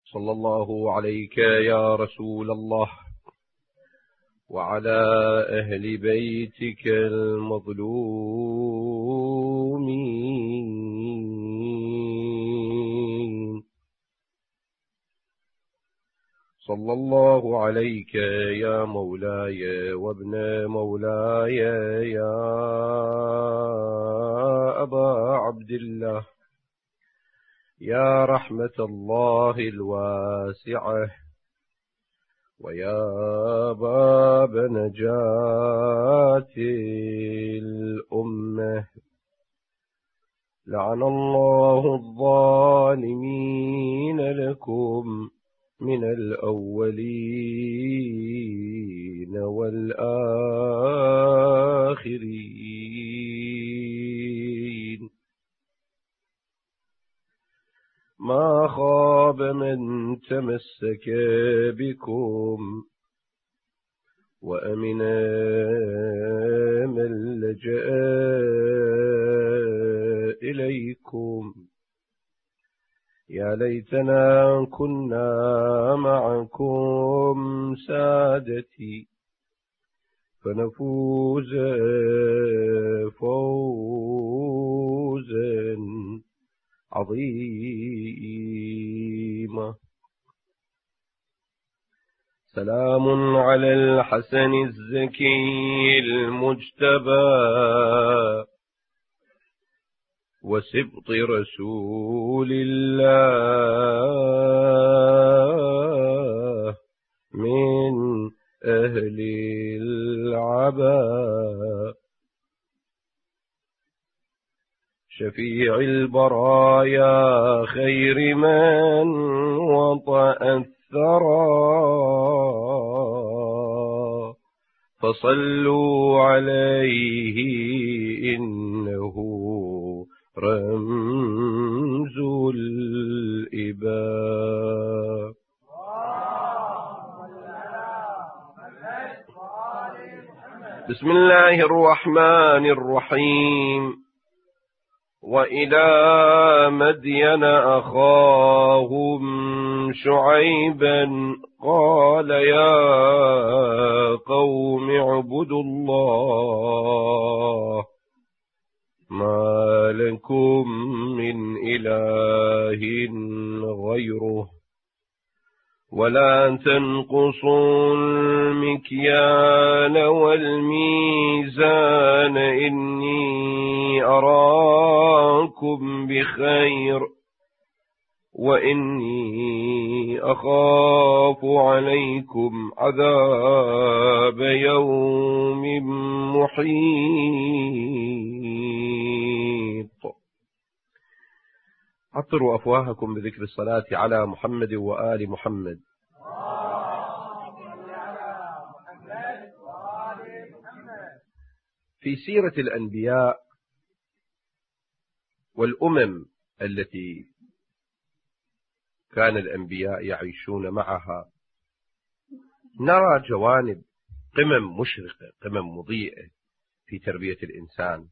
صلى الله عليك يا رسول الله وعلى أهل بيتك المظلومين. صلى الله عليك يا مولاي وابن مولاي يا أبا عبد الله، يا رحمة الله الواسعة ويا باب نجاة الأمة. لعن الله الظالمين لكم من الأولين والآخرين. ما خاب من تمسك بكم وأمن من لجأ إليكم. يا ليتنا كنا معكم سادتي فنفوز فوزا عظيما. سلام على الحسن الزكي المجتبى وسبط رسول الله من أهل العبا. شفيع البرايا خير من وطأ الثرى فصلوا عليه إنه رمز الإباء. بسم الله الرحمن الرحيم. وإلى مدين أخاهم شعيبا قال يا قوم اعبدوا الله ما لكم من إله غيره ولا تنقصوا المكيال والميزان إني أراكم بخير وإني أخاف عليكم عذاب يوم محيط. عطروا أفواهكم بذكر الصلاة على محمد وآل محمد. في سيرة الأنبياء والأمم التي كان الأنبياء يعيشون معها نرى جوانب قمم مشرقة، قمم مضيئة في تربية الإنسان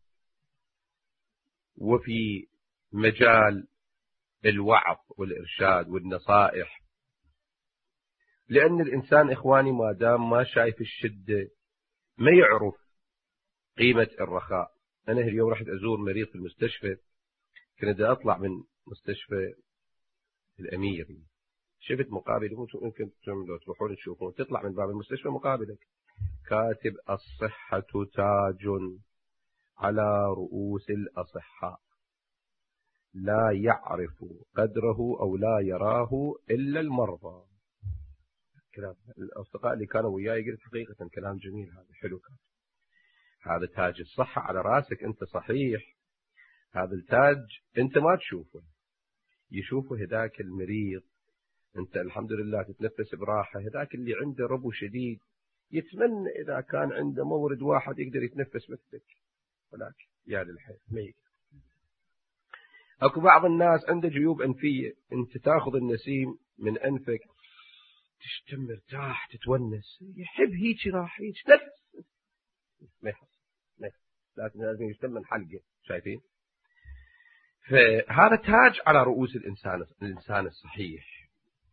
وفي مجال الوعظ والإرشاد والنصائح. لأن الإنسان إخواني ما دام ما شايف الشدة ما يعرف قيمة الرخاء. أنا اليوم رحت أزور مريض في المستشفى، كنت أطلع من مستشفى الأميري شفت مقابل ممكن لو تروحون تشوفون، تطلع من باب المستشفى مقابلك كاتب الصحة تاج على رؤوس الأصحاء لا يعرف قدره أو لا يراه إلا المرضى. كلام الأصدقاء اللي كانوا وياي قلت حقيقة كلام جميل، هذا حلو كان. هذا تاج الصحة على راسك أنت صحيح، هذا التاج أنت ما تشوفه، يشوفه هذاك المريض. أنت الحمد لله تتنفس براحة، هذاك اللي عنده ربو شديد يتمنى إذا كان عنده مورد واحد يقدر يتنفس مثلك، ولكن يا للحيل ما يقدر. أكو بعض الناس عنده جيوب أنفية، أنت تأخذ النسيم من أنفك تشتم مرتاح تتونس، يحب هيك راح هيك نفس ما يحصل لازم يشتم من حلقه. شايفين؟ فهذا تاج على رؤوس الإنسان الصحيح.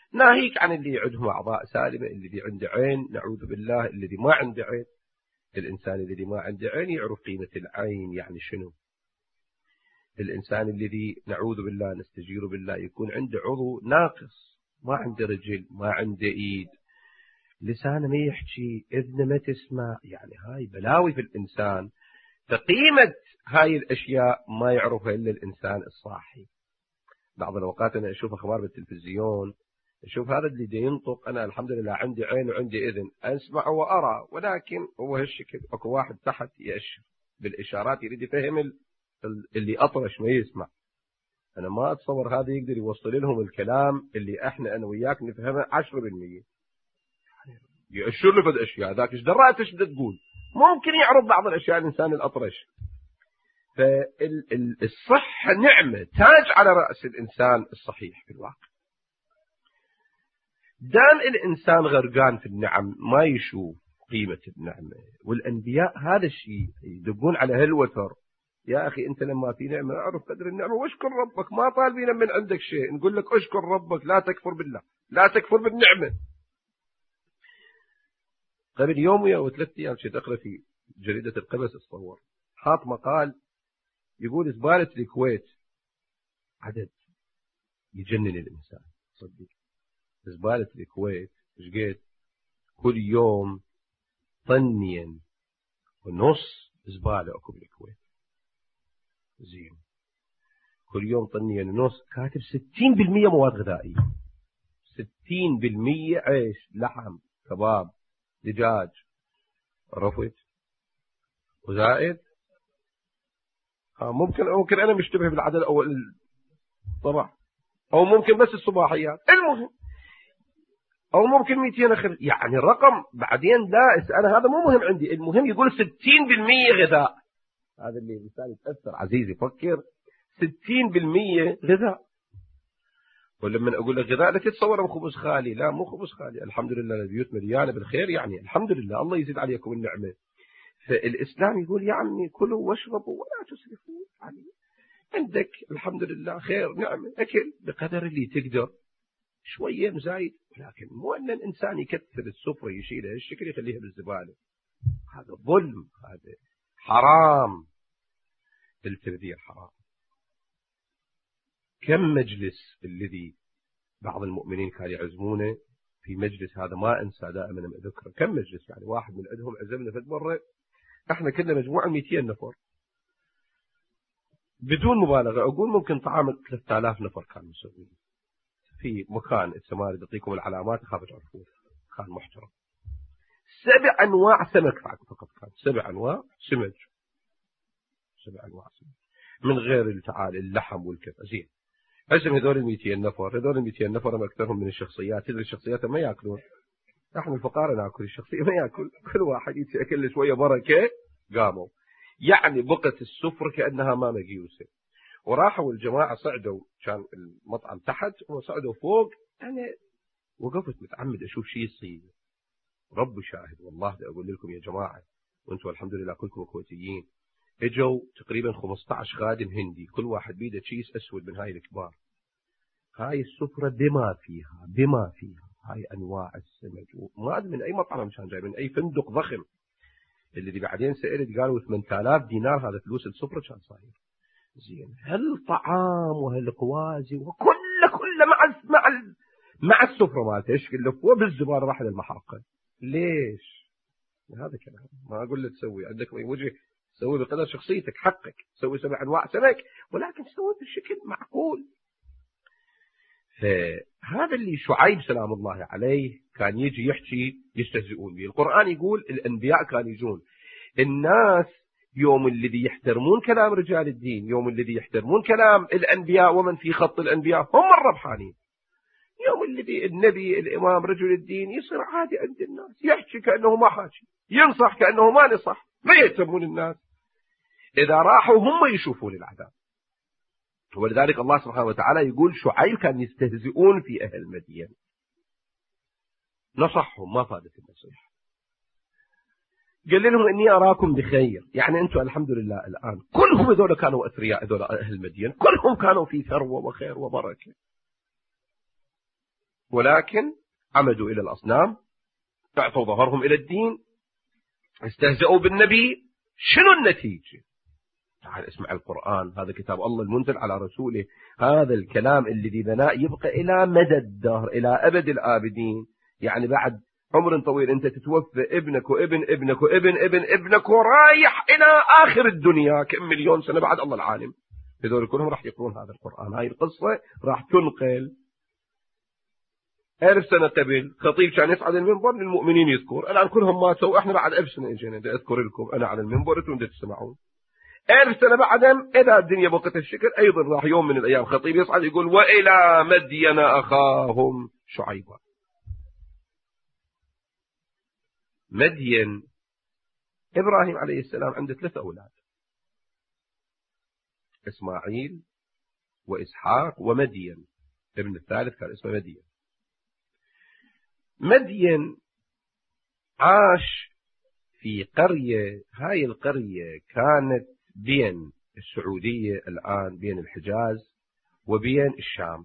ناهيك عن اللي عندهم أعضاء سالمة، الذي عنده عين نعوذ بالله، الذي ما عنده عين. الإنسان الذي ما عنده عين يعرف قيمة العين يعني شنو. الإنسان الذي نعوذ بالله نستجير بالله يكون عنده عضو ناقص، ما عنده رجل، ما عنده إيد، لسانه ما يحكي، إذنه ما تسمع، يعني هاي بلاوي في الإنسان. فقيمة هاي الأشياء ما يعرفها إلا الإنسان الصاحي. بعض الأوقات أنا أشوف أخبار بالتلفزيون، أشوف هذا اللي دي ينطق، أنا الحمد لله عندي عين وعندي إذن، أسمع وأرى، ولكن هو هالشكل. أكو واحد تحت يأشر بالإشارات يريد يفهم اللي أطرش ما يسمع. أنا ما أتصور هذا يقدر يوصل لهم الكلام اللي إحنا أنا وياك نفهمه 10%. يأشر له في الأشياء ذاك إيش درأت إيش بدأ تقول، ممكن يعرف بعض الأشياء الإنسان الأطرش. فالصحة نعمة تاج على رأس الإنسان الصحيح في الواقع. دام الإنسان غرقان في النعم ما يشوف قيمة النعمة. والأنبياء هذا الشيء يدقون على هالوتر، يا أخي أنت لما في نعمة أعرف قدر النعمة واشكر ربك، ما طالبين من عندك شيء، نقول لك اشكر ربك، لا تكفر بالله، لا تكفر بالنعمة. قبل يوم أو 3 أيام كنت أقرأ في جريدة القبس الصور حاط مقال يقول زبالة الكويت عدد يجنن الإنسان صدق. زبالة الكويت ايش قد؟ كل يوم 2.5 طن زبالة أكو بالكويت. زين كل يوم 2.5 طن، كاتب 60% مواد غذائية، 60% عيش، لحم، كباب، دجاج، رفت وزائد. ممكن أنا مشتبه بالعدد الأول طبعا، أو ممكن بس الصباحيات، المهم أو ممكن 200 أخر، يعني الرقم بعدين لا أنا هذا مو مهم عندي، المهم يقول 60% غذاء. هذا اللي الإنسان يتأثر عزيزي، فكر 60% غذاء. ولما أقول لك غذاء لا تتصور خبز خالي، لا مو خبز خالي، الحمد لله البيوت مليانة بالخير، يعني الحمد لله الله يزيد عليكم النعمة. فالإسلام يقول يا عمي كلوا واشربوا ولا تسرفوا، يعني عندك الحمد لله خير نعمة، أكل بقدر اللي تقدر، شوية مزايد، ولكن مو أن الإنسان يكثر السفرة يشيلها الشكل يخليها بالزبالة. هذا ظلم، هذا حرام، التبذير حرام. كم مجلس الذي بعض المؤمنين كانوا يعزمونه في مجلس، هذا ما أنسى دائما أذكره، كم مجلس، يعني واحد من عندهم عزمنا في مرة احنا كنا مجموعة 200 نفر بدون مبالغة، أقول ممكن طعام 3000 نفر كانوا مسوين في مكان السماري، تعطيكم العلامات أخاف تعرفون، كان محترم. 7 أنواع سمك فقط، كان 7 أنواع سمك، 7 أنواع سمك من غير التعال اللحم والكذا. زين عزم هذول 200 نفر، هذول 200 نفر ما أكثرهم من الشخصيات، تدري الشخصيات ما يأكلون، احنا الفقراء ناكل، الشخصية ما يأكل، كل واحد يتأكل شوية بركة قاموا، يعني بقت السفرة كأنها ما مقيوسة. وراحوا الجماعة صعدوا، كان المطعم تحت وصعدوا فوق، أنا وقفت متعمد أشوف شيء يصير، رب شاهد والله أقول لكم يا جماعة، وأنتم الحمد لله كلكم كويتيين، اجوا تقريبا 15 خادم هندي، كل واحد بيده كيس أسود من هاي الكبار. هاي السفرة بما فيها هاي أنواع السمك، ما أدري من أي مطعم كان جاي، من أي فندق ضخم. اللي بعدين سألت قالوا 8000 دينار هذا فلوس السفرة كان صاير. زين هالطعام وهالقوازي وكله مع السفرة مالته ايش كله بالزبالة راح للمحاقل. ليش؟ هذا كلام ما أقول لك تسوي عندك وجه، سوي بقدر شخصيتك، حقك سوي 7 أنواع سمك، ولكن سوي بشكل معقول. فهذا اللي شعيب سلام الله عليه كان يجي يحكي يستهزئون به. القرآن يقول الأنبياء كانوا يجون، الناس يوم الذي يحترمون كلام رجال الدين، يوم الذي يحترمون كلام الأنبياء ومن في خط الأنبياء هم الربحانين. يوم الذي النبي الإمام رجل الدين يصير عادي عند الناس، يحكي كأنه ما حاكي، ينصح كأنه ما نصح، ما يهتمون الناس، إذا راحوا هم يشوفون العذاب. ولذلك الله سبحانه وتعالى يقول شعيب كان يستهزئون في أهل مدين، نصحهم ما فادت النصيحة، قال لهم إني أراكم بخير، يعني أنتم الحمد لله الآن كلهم هذول كانوا أثرياء، هذول أهل مدين كلهم كانوا في ثروة وخير وبركة. ولكن عمدوا إلى الأصنام، أعطوا ظهرهم إلى الدين، استهزأوا بالنبي. شنو النتيجة؟ تعال اسمع القرآن، هذا كتاب الله المنزل على رسوله، هذا الكلام الذي بناه يبقى إلى مدى الدهر، إلى أبد الآبدين. يعني بعد عمر طويل أنت تتوفى، ابنك وابن ابنك وابن ابن ابنك ورايح إلى آخر الدنيا، كم مليون سنة بعد الله العالم، هذول كلهم راح يقرون هذا القرآن. هاي القصة راح تنقل 1000 سنة قبل. خطيب كان يصعد المنبر للمؤمنين يذكر، الآن كلهم ماتوا، احنا بعد 1000 سنة اجينا اذكر لكم أنا على المنبر انتم تسمعون. 1000 سنة بعدهم إذا الدنيا بقت الشكل، أيضا راح يوم من الأيام خطيب يصعد يقول وإلى مدين أخاهم شعيبا. مدين إبراهيم عليه السلام عنده 3 أولاد، إسماعيل وإسحاق ومدين، ابن الثالث كان اسمه مدين. مدين عاش في قرية، هاي القرية كانت بين السعودية الآن، بين الحجاز وبين الشام.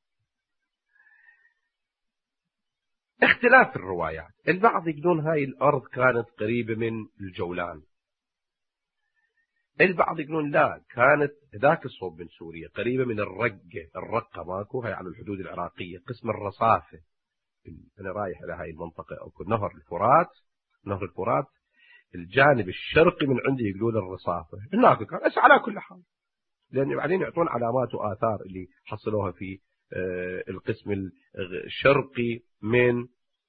اختلاف الروايات، البعض يقولون هاي الأرض كانت قريبة من الجولان، البعض يقولون لا، كانت ذاك الصوب من سوريا قريبة من الرقة ماكو، هاي على الحدود العراقية، قسم الرصافة. أنا رايح إلى هاي المنطقة أو نهر الفرات الجانب الشرقي من عندي يقولون الرصافة، هناك كان. بس على كل حال، لأن بعدين يعطون علامات وآثار اللي حصلوها في القسم الشرقي من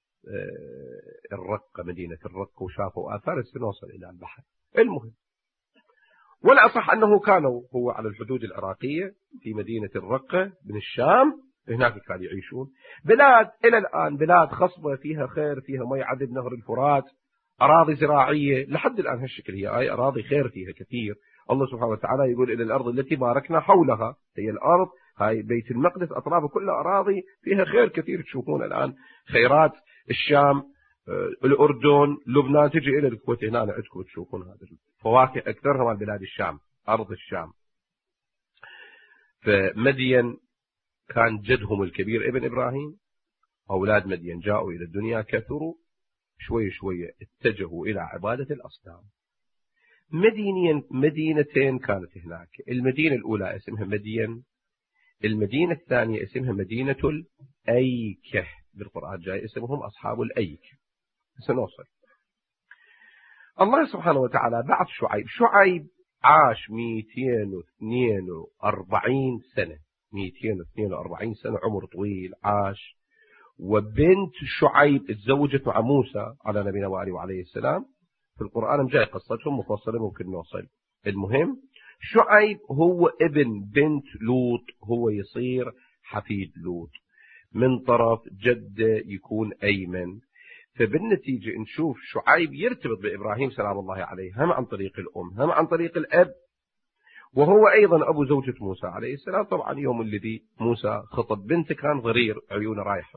الرقة، مدينة الرقة، وشافوا آثار سنوصل إلى البحر. المهم، والأصح أنه كانوا هو على الحدود العراقية في مدينة الرقة من الشام، هناك كانوا يعيشون. بلاد إلى الآن بلاد خصبة، فيها خير، فيها مي عذب نهر الفرات، أراضي زراعية لحد الآن هالشكل، هي أي أراضي خير فيها كثير. الله سبحانه وتعالى يقول إلى الأرض التي باركنا حولها، هي الأرض هاي بيت المقدس أطرافه كلها أراضي فيها خير كثير. تشوفون الآن خيرات الشام، الأردن، لبنان، تجي إلى الكويت هنا عندكم تشوفون هذا الفواكه أكثرها من بلاد الشام، أرض الشام. فمدين كان جدهم الكبير ابن إبراهيم، أولاد مدين جاءوا إلى الدنيا كثروا، شوي شوية اتجهوا إلى عبادة الأصنام. مدينتين كانت هناك، المدينة الأولى اسمها مدين، المدينة الثانية اسمها مدينة الأيكة، بالقرآن جاي اسمهم أصحاب الأيكة. سنوصل. الله سبحانه وتعالى بعث شعيب عاش 242 سنة، 242 سنة، عمر طويل عاش. وبنت شعيب تزوجت مع موسى على نبينا وعليه السلام، في القرآن جاي قصتهم مفصلة ممكن نوصل. المهم، شعيب هو ابن بنت لوط، هو يصير حفيد لوط، من طرف جده يكون أيمن. فبالنتيجة نشوف شعيب يرتبط بإبراهيم سلام الله عليه، هم عن طريق الأم هم عن طريق الأب، وهو أيضا أبو زوجة موسى عليه السلام. طبعا يوم الذي موسى خطب بنته كان ضرير، عيونه رايحة.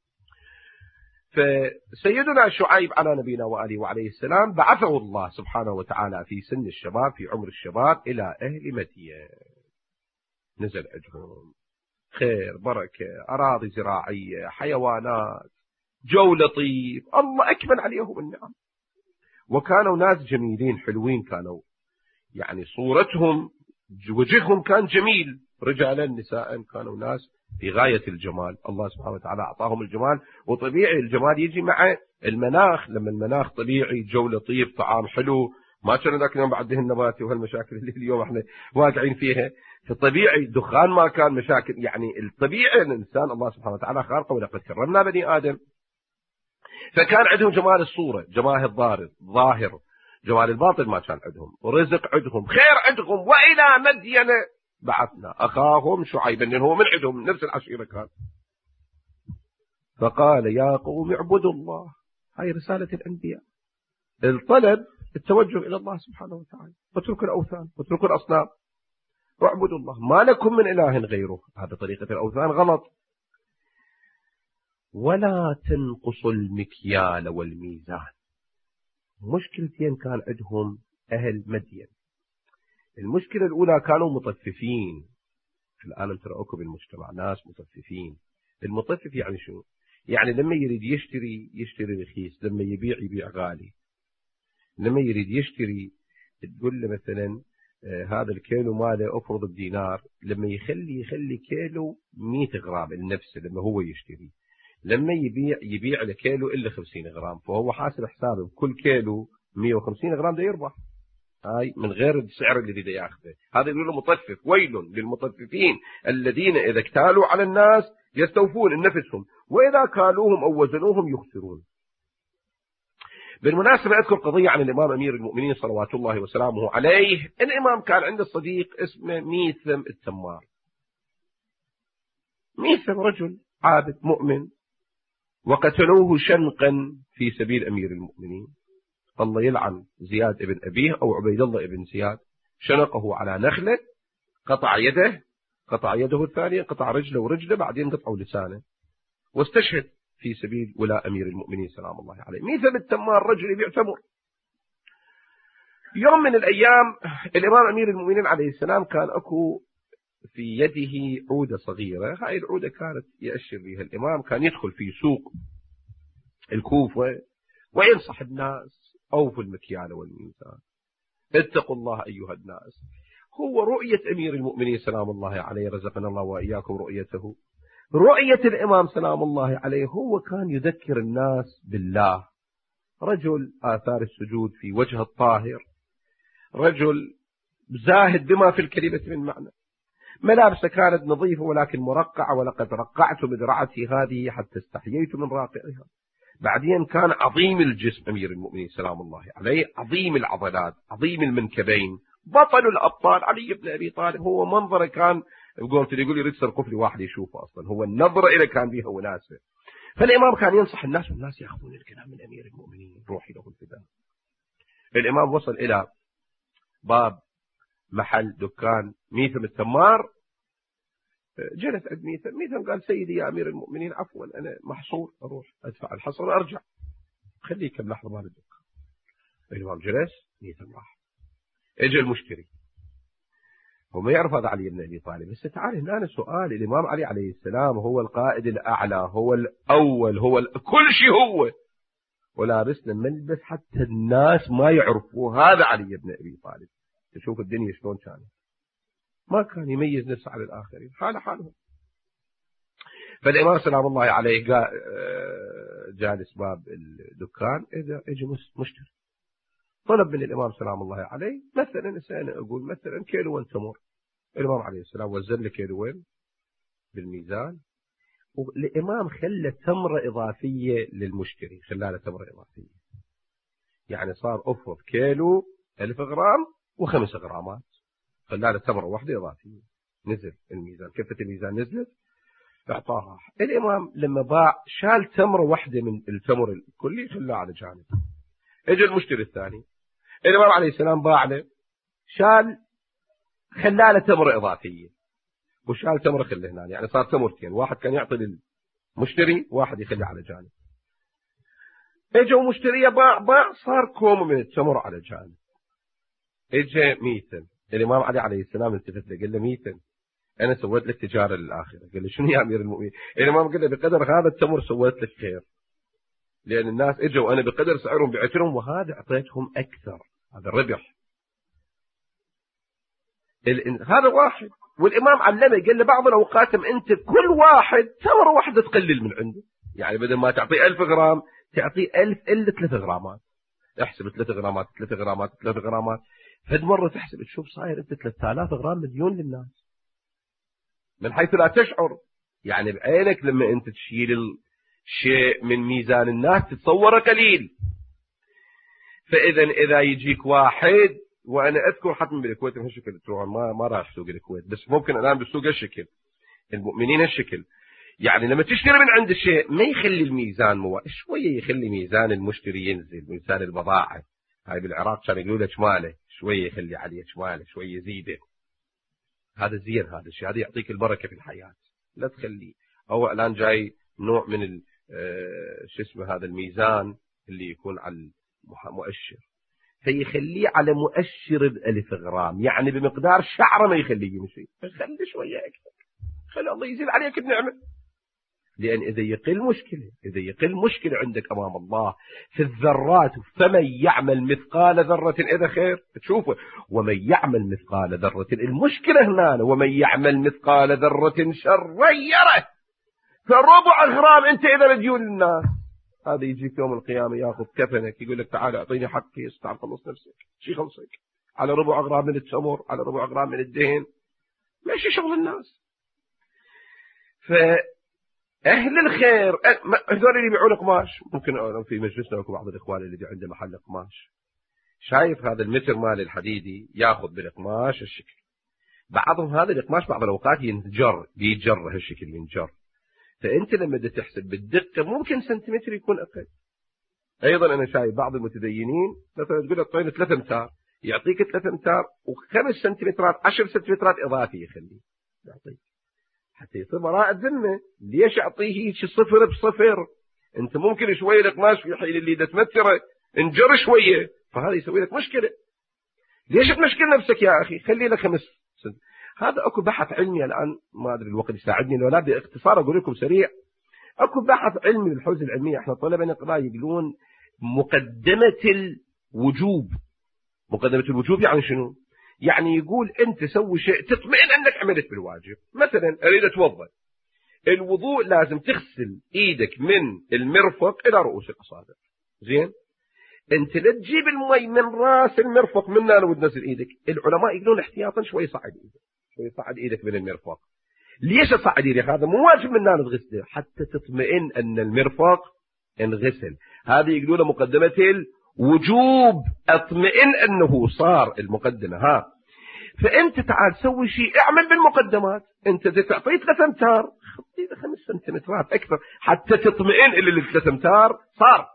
فسيدنا شعيب على نبينا وآله وعليه السلام بعثه الله سبحانه وتعالى في سن الشباب، في عمر الشباب، إلى أهل مدين. نزل عندهم خير، بركة، أراضي زراعية، حيوانات، جو لطيف، الله أكمل عليهم النعم. وكانوا ناس جميلين حلوين، كانوا يعني صورتهم وجههم كان جميل، رجالا نساء، كانوا ناس في غاية الجمال. الله سبحانه وتعالى أعطاهم الجمال، وطبيعي الجمال يجي مع المناخ، لما المناخ طبيعي، جو لطيف، طعام حلو، ما كان ذاك اليوم بعد النباتي وهالمشاكل اللي اليوم احنا واقعين فيها. فطبيعي دخان ما كان مشاكل، يعني الطبيعي الإنسان الله سبحانه وتعالى خالقه، ولقد كرمنا بني آدم. فكان عندهم جمال الصورة، جمال الظاهر، جمال الباطن ما كان عندهم، ورزق عندهم، خير عندهم. وإلى مدين بعثنا أخاهم شعيبا، لأنه هو من عندهم نفس العشيرة كان. فقال يا قوم اعبدوا الله، هاي رسالة الأنبياء، الطلب التوجه إلى الله سبحانه وتعالى، واتركوا الأوثان واتركوا الأصنام واعبدوا الله، ما لكم من إله غيره. هذا طريقة الأوثان غلط. ولا تنقصوا المكيال والميزان. مشكلتين كان عندهم أهل مدين. المشكلة الأولى كانوا مطففين. الآن ترى أكو بالمجتمع ناس مطففين، المطفف يعني شنو؟ يعني لما يريد يشتري رخيص، لما يبيع غالي. لما يريد يشتري تقول له مثلا هذا الكيلو ماله افرض بدينار، لما يخلي كيلو 100 غرام لنفسه لما هو يشتري. لما يبيع لكيلو الا 50 غرام، فهو حاسب حسابه كل كيلو 150 غرام ده يربح، هاي من غير السعر اللي بده ياخذه. هذا يقول له مطفف. ويل للمطففين الذين اذا اكتالوا على الناس يستوفون النفسهم واذا كالوهم او وزنوهم يخسرون. بالمناسبة أذكر قضية عن الإمام أمير المؤمنين صلوات الله وسلامه عليه. الإمام كان عنده صديق اسمه ميثم التمار. ميثم رجل عابد مؤمن، وقتلوه شنقا في سبيل أمير المؤمنين. الله يلعن زياد ابن أبيه أو عبيد الله ابن زياد، شنقه على نخلة، قطع يده الثانية، قطع رجله ورجله، بعدين قطعوا لسانه، واستشهد في سبيل ولاء أمير المؤمنين سلام الله عليه. ميثم التمار رجل يبيع تمر. يوم من الأيام الإمام أمير المؤمنين عليه السلام كان أكو في يده عودة صغيرة. هاي العودة كانت يأشر بها الإمام، كان يدخل في سوق الكوفة وينصح الناس: أوفوا المكيال والميزان، اتقوا الله أيها الناس. هو رؤية أمير المؤمنين سلام الله عليه، رزقنا الله وإياكم رؤيته، رؤية الإمام سلام الله عليه، هو كان يذكر الناس بالله. رجل آثار السجود في وجه الطاهر، رجل زاهد بما في الكلمة من معنى، ملابسه كانت نظيفة ولكن مرقعة، ولقد رقعت مدرعتي هذه حتى استحييت من راقعها. بعدين كان عظيم الجسم أمير المؤمنين سلام الله عليه، عظيم العضلات، عظيم المنكبين، بطل الأبطال علي بن أبي طالب. هو منظره كان يقول يريد يسرقف لي واحد يشوفه، أصلا هو النظرة إلى كان بها وناسه. فالإمام كان ينصح الناس والناس يأخذون الكلام من أمير المؤمنين، روحي له الفداء. الإمام وصل إلى باب محل دكان ميثم التمار، جلس عند ميثم قال: سيدي يا أمير المؤمنين، عفوا أنا محصور، أروح أدفع الحصر أرجع، خليه كم لحظة مال الدكان. الإمام جلس، ميثم راح، اجى المشتري. هو ما يعرف هذا علي بن أبي طالب. بس تعال هنا أنا سؤال: الإمام علي عليه السلام هو القائد الأعلى، هو الأول، هو كل شيء هو، ولابسنا ملبس حتى الناس ما يعرفوا هذا علي بن أبي طالب. تشوف الدنيا شلون كانت، ما كان يميز نفسه على الآخرين، حالهم. فالإمام سلام الله عليه جالس باب الدكان، إذا اجى مشتري طلب من الإمام سلام الله عليه مثلا، أنا أقول مثلا كيلو تمر. الإمام عليه السلام وزن له كيلوين بالميزان، والإمام خلى تمرة إضافية للمشتري، خلاله تمرة إضافية، يعني صار أفرض كيلو 1000 غرام و5 غرامات، خلاله تمرة واحدة إضافية. نزل الميزان، كفة الميزان نزلت، فأعطاها. الإمام لما باع شال تمرة واحدة من التمر الكلي، خلاه على جانب. اجى المشتري الثاني، الإمام عليه السلام باع له، خلاله تمرة إضافية، وشال تمرة خله هنا، يعني صار تمرتين، واحد كان يعطي للمشتري، واحد يخلي على جانب. اجوا مشتريه باع، صار كوم من التمر على جانب. اجى ميثم، الإمام علي عليه السلام التفت له قال له: ميثم، أنا سويت لك تجارة للآخرة. قال له: شنو يا أمير المؤمنين؟ الإمام قال له: بقدر هذا التمر سويت لك خير، لأن الناس اجوا أنا بقدر سعرهم بعترهم، وهذا أعطيتهم أكثر، هذا الربح. هذا واحد. والإمام علمه قال له: بعض الأوقات أنت كل واحد تمرة واحدة تقلل من عنده، يعني بدل ما تعطيه 1000 غرام تعطيه 1000 إلا 3 غرامات. احسب 3 غرامات 3 غرامات 3 غرامات، فد مرة تحسب تشوف صاير أنت 3000 غرام مليون للناس من حيث لا تشعر. يعني بعينك لما أنت تشيل الشيء من ميزان الناس تتصوره قليل. إذا يجيك واحد، وأنا أذكر حتى بالكويت هالشكل، تروح ما راح سوق الكويت، بس ممكن الآن بالسوق هالشكل، المؤمنين هالشكل. يعني لما تشتري من عند الشيء ما يخلي الميزان شوية، يخلي ميزان المشتري ينزل، ميزان البضاعة. هاي بالعراق كانوا يقولوا له شماله، شوية يخلي عليه شماله، شوية يزيده. هذا زين، هذا الشيء، هذا يعطيك البركة في الحياة. لا تخليه. هو الآن جاي نوع من شو اسمه هذا الميزان اللي يكون على مؤشر، فيخليه على مؤشر ب1000 غرام، يعني بمقدار شعره ما يخليه يمشي، خلي شوية أكثر، خلي الله يزيد عليك بنعمة. لأن إذا يقل مشكلة عندك أمام الله في الذرات، فمن يعمل مثقال ذرة إذا خير تشوفه، ومن يعمل مثقال ذرة، المشكلة هنا ومن يعمل مثقال ذرة شرا يره، فربع غرام أنت إذا مديون للناس، هذا يجيك يوم القيامة يأخذ كفنك يقول لك تعال أعطيني حقي، استعر خلص نفسك، شي خلصك على ربع غرام من التمر، على ربع غرام من الدهن، ماشي شغل الناس. فأهل الخير هذول اللي يبيعون قماش، ممكن في مجلسنا وكو بعض الإخوان اللي عنده محل قماش، شايف هذا المتر مال الحديدي يأخذ بالقماش الشكل، بعضهم هذا القماش بعض الأوقات بيجر هالشكل ينجر، فأنت لما تحسب بالدقة ممكن سنتيمتر يكون أقل. أيضا أنا شايف بعض المتدينين مثلا تقول أعطيني 3 أمتار، يعطيك 3 أمتار و5 سنتيمترات 10 سنتيمترات إضافي يخليه يعطيك حتى يصير براءة ذمة. ليش أعطيه صفر بصفر؟ أنت ممكن شوية القماش في حين اللي تمثره انجر شوية، فهذا يسوي لك مشكلة. ليش تمشكل نفسك يا أخي؟ خلي لك 5 سنت. هذا أكو بحث علمي الآن، ما أدري الوقت يساعدني ولا، باختصار أقول لكم سريع. أكو بحث علمي للحوزة العلمية، إحنا طلبة نقرأ يقولون مقدمة الوجوب. مقدمة الوجوب يعني شنو؟ يعني يقول أنت سوي شيء تطمئن أنك عملت بالواجب. مثلا أريد أتوضأ، الوضوء لازم تغسل إيدك من المرفق إلى رؤوس الأصابع، زين؟ أنت لا تجيب المي من راس المرفق من هنا وتنزل إيدك. العلماء يقولون احتياطا شوي صعد إيدك، شوي صعد إيدك من المرفق. ليش تصعد إيدك؟ هذا مو واجب من هنا تغسله، حتى تطمئن أن المرفق انغسل. هذه يقولون مقدمة الوجوب، اطمئن أنه صار المقدمة. ها، فأنت تعال سوي شيء، اعمل بالمقدمات. أنت تعطيه 3 أمتار، خطيه 5 سنتيمترات أكثر حتى تطمئن إلى 3 أمتار صار.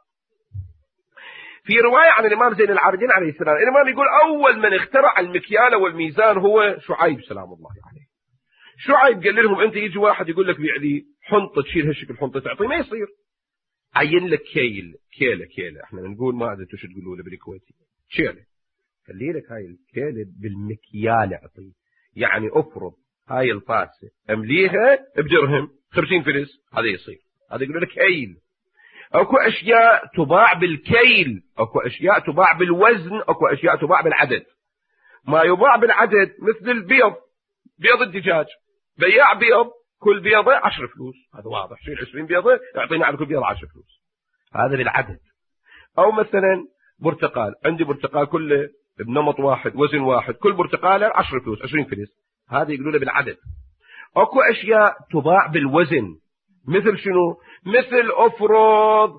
في رواية عن الإمام زين العابدين عليه السلام، الإمام يقول أول من اخترع المكيال والميزان هو شعيب سلام الله عليه. شعيب قال لهم أنت يجي واحد يقول لك بيع لي حنطة، تشيل هالشكل حنطة تعطيه، ما يصير. عين لك كيلة احنا نقول ما أدري شو تقولوا له بالكويتي، كيلة. خلي لك هاي الكيلة بالمكيال اعطيه، يعني افرض هاي الطاسة امليها بدرهم 50 فلس، هذا يصير. هذا يقول لك كيل. اكو اشياء تباع بالكيل، اكو اشياء تباع بالوزن، اكو اشياء تباع بالعدد. ما يباع بالعدد مثل البيض، بيض الدجاج، بياع بيض كل بيضة 10 فلوس، هذا واضح، شيل 20 بيضة يعطينا على كل بيضة 10 فلوس، هذا بالعدد. او مثلا برتقال، عندي برتقال كله بنمط واحد وزن واحد، كل برتقالة 10 فلوس 20 فلس، هذا يقولون بالعدد. اكو اشياء تباع بالوزن، مثل شنو؟ مثل افرض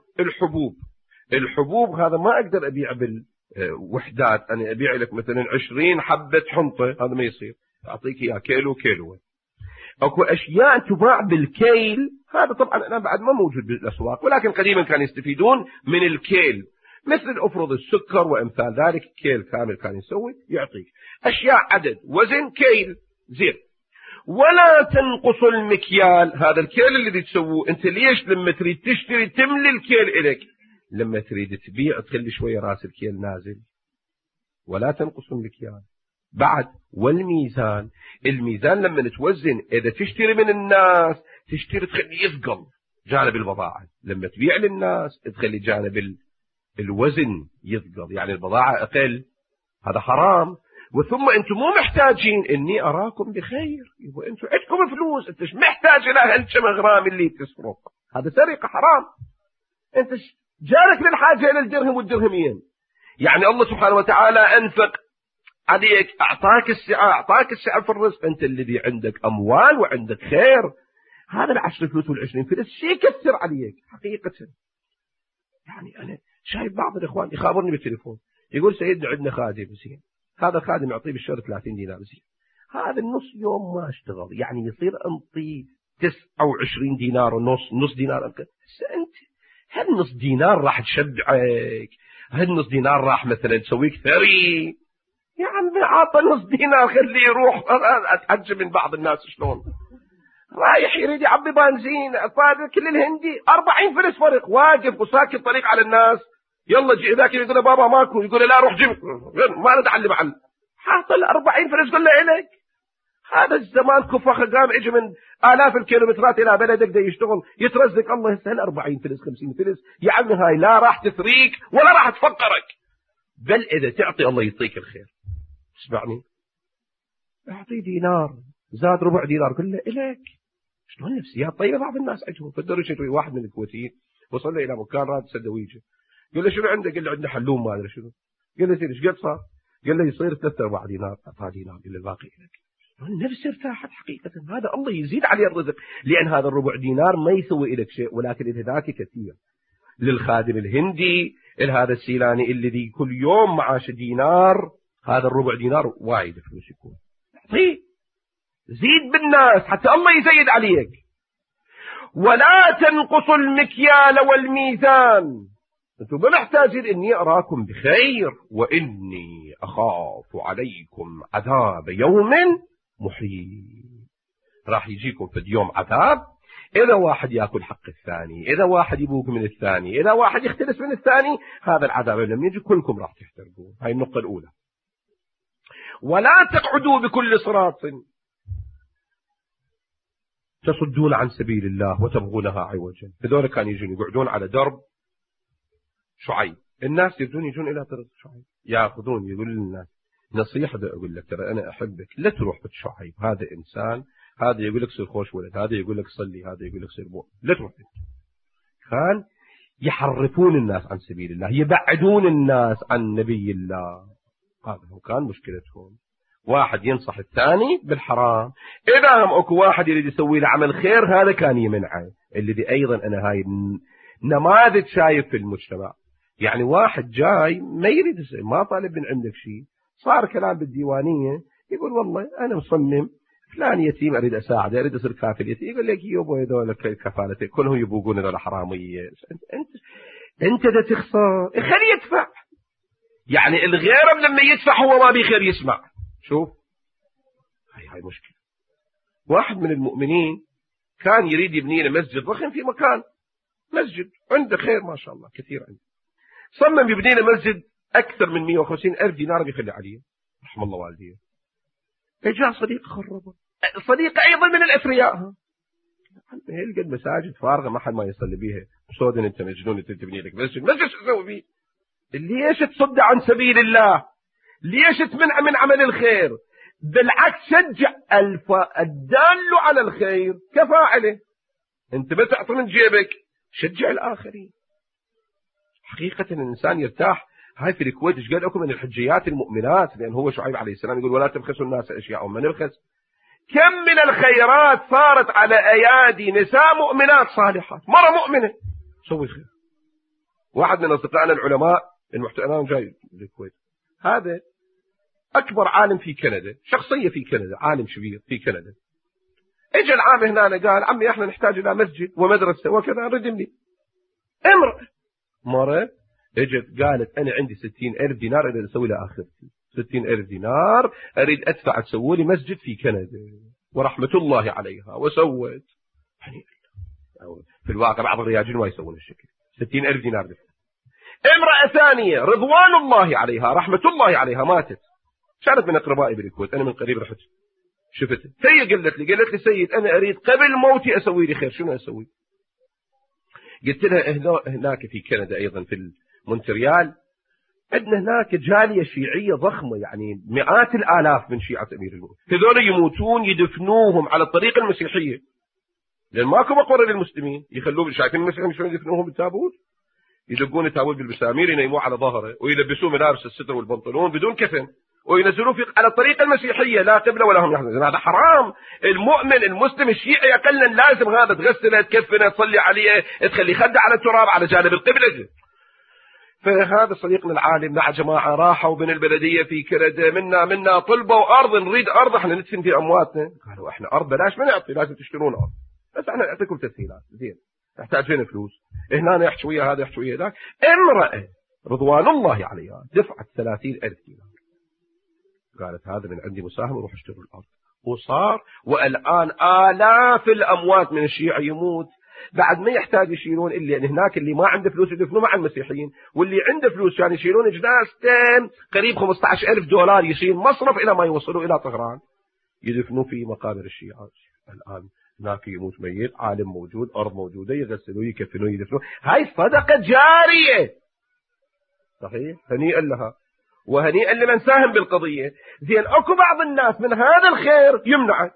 الحبوب هذا ما اقدر ابيع بالوحدات، انا ابيع لك مثلا 20 حبة حنطة، هذا ما يصير، اعطيك اياه كيلو. اكو اشياء تباع بالكيل، هذا طبعا الان بعد ما موجود بالاسواق، ولكن قديما كانوا يستفيدون من الكيل، مثل افرض السكر وامثال ذلك، كيل كامل كان يسوي يعطيك. اشياء عدد وزن كيل، زين. ولا تنقص المكيال، هذا الكيل اللي تسووه انت، ليش لما تريد تشتري تملي الكيل الك، لما تريد تبيع تخلي شويه راس الكيل نازل. ولا تنقص المكيال. بعد والميزان، الميزان لما توزن، اذا تشتري من الناس تشتري تخلي يثقل جانب البضاعه، لما تبيع للناس تخلي جانب الوزن يثقل، يعني البضاعه اقل، هذا حرام. وثم انتم مو محتاجين اني اراكم بخير، يبقى انتم عندكم فلوس، انت مش محتاج الى هالكم غرام اللي تسرق، هذا سرقه حرام. انت جارك للحاجه الى الدرهم والدرهمين، يعني الله سبحانه وتعالى انفق عليك، اعطاك السعه في الرزق، انت الذي عندك اموال وعندك خير، هذا ال10 فلوس وال20 فلوس شيء يكثر عليك حقيقه. يعني انا شايف بعض الاخوان يخابرني بالتليفون يقول سيدنا عندنا خادم زين، هذا الخادم يعطيه بالشهر 30 دينار زين، هذا النص يوم ما اشتغل، يعني يصير انطي 29 دينار ونص، نص دينار. انت هالنص دينار راح تشبعك، هالنص دينار راح مثلا تسويك ثري. يا عمي عطى نص دينار خليه يروح. اتعجب من بعض الناس شلون رايح يريد يعبي بنزين، فاضل كل الهندي 40 فلس فرق، واقف وساكت طريق على الناس. يلا جي ذاك يقول له بابا ماكو، يقول له لا روح جيب، ما ندعي اللي محل، حاط ال 40 فلس قول له إليك. هذا الزمان كفخ قام اجى من آلاف الكيلومترات إلى بلدك دا يشتغل يترزق الله يسهل 40 فلس 50 فلس. يا عمي هاي لا راح تثريك ولا راح تفقرك، بل إذا تعطي الله يعطيك الخير. تسمعني؟ أعطي دينار زاد ربع دينار كله إليك. شلون نفسيات طيبة بعض الناس عندهم. فالدرج يشوي واحد من الكويتيين وصل إلى مكان راد سندويجه، قال له شنو عندك؟ قال له عندنا حلوم ما أدري شنو. قال له سيدي ايش قد صار؟ قال له يصير 3-4 دينار. أعطاه دينار قال له الباقي لك. النفس ارتاحت حقيقة. هذا الله يزيد عليه الرزق، لأن هذا الربع دينار ما يسوي لك شيء، ولكن إذا ذاك كثير. للخادم الهندي هذا السيلاني الذي كل يوم معاش دينار، هذا الربع دينار وايد فلوس يكون. اعطيه، زيد بالناس حتى الله يزيد عليك. ولا تنقصوا المكيال والميزان. انتم ما محتاجين اني اراكم بخير، واني اخاف عليكم عذاب يوم محيط. راح يجيكم في اليوم عذاب، اذا واحد ياكل حق الثاني، اذا واحد يبوك من الثاني، اذا واحد يختلس من الثاني، هذا العذاب لما يجي كلكم راح تحترقون. هاي النقطة الاولى. ولا تقعدوا بكل صراط تصدون عن سبيل الله وتبغونها عوجا. هذول كانوا يجون يقعدون على درب شعيب، الناس يبدون يجون إلى طريق شعيب يأخذون، يقول للناس نصيحة أقول لك ترى أنا أحبك، لا تروح بيت شعيب، هذا إنسان، هذا يقول لك صير خوش ولد، هذا يقول لك صلي، هذا يقول لك صير بو، لا تروح بيت. كان يحرفون الناس عن سبيل الله، يبعدون الناس عن نبي الله. هذا كان مشكلتهم. واحد ينصح الثاني بالحرام، إذا هم أكو واحد يريد يسوي له عمل خير هذا كان يمنعه. الذي أيضا أنا هاي نماذج شايف في المجتمع. يعني واحد جاي ما يريد ما طالب من عندك شيء، صار كلام بالديوانية يقول والله أنا مصمم فلان يتيم أريد أساعده، أريد أصير كافل يتيم، يقول لك يبو هذول كفالتك كلهم يبوقون هذول حرامية. أنت ده تخسر، خليه يدفع. يعني الغير لما يدفع هو ما بيخير يسمع. شوف هاي مشكلة. واحد من المؤمنين كان يريد يبني له مسجد ضخم في مكان، مسجد عنده خير ما شاء الله كثير عنده، صمم يبني له مسجد أكثر من 150,000 دينار بيخلي عليه، رحم الله والديه. فجاء صديق خربه، صديق أيضا من الأثرياء، هلقى المساجد فارغة ما حد ما يصلي بيها، سودن أنت مجنون أنت تبني لك مسجد شو تسوي فيه؟ ليش تصد عن سبيل الله؟ ليش تمنع من عمل الخير؟ بالعكس شجع الدال على الخير كفاعله. أنت ما تعطي من جيبك، شجع الآخرين. حقيقة الإنسان يرتاح. هاي في الكويت ايش قال لكم من الحجيات المؤمنات، لأن هو شعيب عليه السلام يقول ولا تبخسوا الناس أشياءهم، ما نبخس. كم من الخيرات صارت على أيادي نساء مؤمنات صالحات، مرة مؤمنة سوي خير. واحد من أصدقائنا العلماء المحترمين جاي للكويت، هذا أكبر عالم في كندا، شخصية في كندا، عالم شبير في كندا. اجى العام هنا قال عمي احنا نحتاج إلى مسجد ومدرسة وكذا، ردمني مرة اجت قالت أنا عندي 60,000 دينار أريد أسوي لها آخرتي، 60,000 دينار أريد أدفع تسوي لي مسجد في كندا، ورحمة الله عليها وسوت. يعني في الواقع بعض الرياجين ما يسوون الشكل. 60,000 دينار دفع. امرأة ثانية رضوان الله عليها رحمة الله عليها ماتت، كانت من أقربائي بالكويت، أنا من قريب رحت شفتها، هي قالت لي سيد أنا أريد قبل موتي أسوي لي خير، شنو أسوي؟ قلت لها هناك في كندا أيضا في مونتريال عندنا هناك جالية شيعية ضخمة، يعني مئات الآلاف من شيعة أمير المؤمنين، هذول يموتون يدفنوهم على الطريقة المسيحية، لأن ماكو مقبرة للمسلمين، يخلوهم شايفين المسيحيين شلون يدفنوهم بالتابوت، يدقون التابوت بالمسامير ينيموه على ظهره ويلبسوه ملابس الستر والبنطلون بدون كفن وينزلوه على الطريقة المسيحية، لا قبلة ولا هم يحزنون. هذا حرام. المؤمن المسلم الشيعي أقلا لازم هذا تغسله تكفنه تصلي عليه تخلي خده على التراب على جانب القبلة. فهذا صديقنا العالم مع جماعة راحوا بين البلدية في كندا، منا طلبوا أرض، نريد أرض احنا ندفن في أمواتنا. قالوا احنا أرض بلاش ما نعطي، لازم تشترون أرض، بس احنا نعطيكم تسهيلات زين، تحتاجين فلوس، هنا يحكي شوية هذا يحكي شوية ذاك. امرأة رضوان الله عليها دفعت 30,000 دينار، قالت هذا من عندي مساهم وروح اشتروا الأرض، وصار. والآن آلاف الأموات من الشيعة يموت بعد ما يحتاج يشيلون، إلا أن هناك اللي ما عنده فلوس يدفنوا مع المسيحيين، واللي عنده فلوس يعني يشيلون جنازتين قريب 15,000 دولار يشيل مصرف إلى ما يوصلوا إلى طهران. يدفنوا في مقابر الشيعة. الآن هناك يموت ميت، عالم موجود، أرض موجودة، يغسلوه يكفنوه يدفنوه. هاي صدقة جارية. صحيح، هنيئا لها وهنيئا لمن ساهم بالقضية. زين، اكو بعض الناس من هذا الخير يمنعك.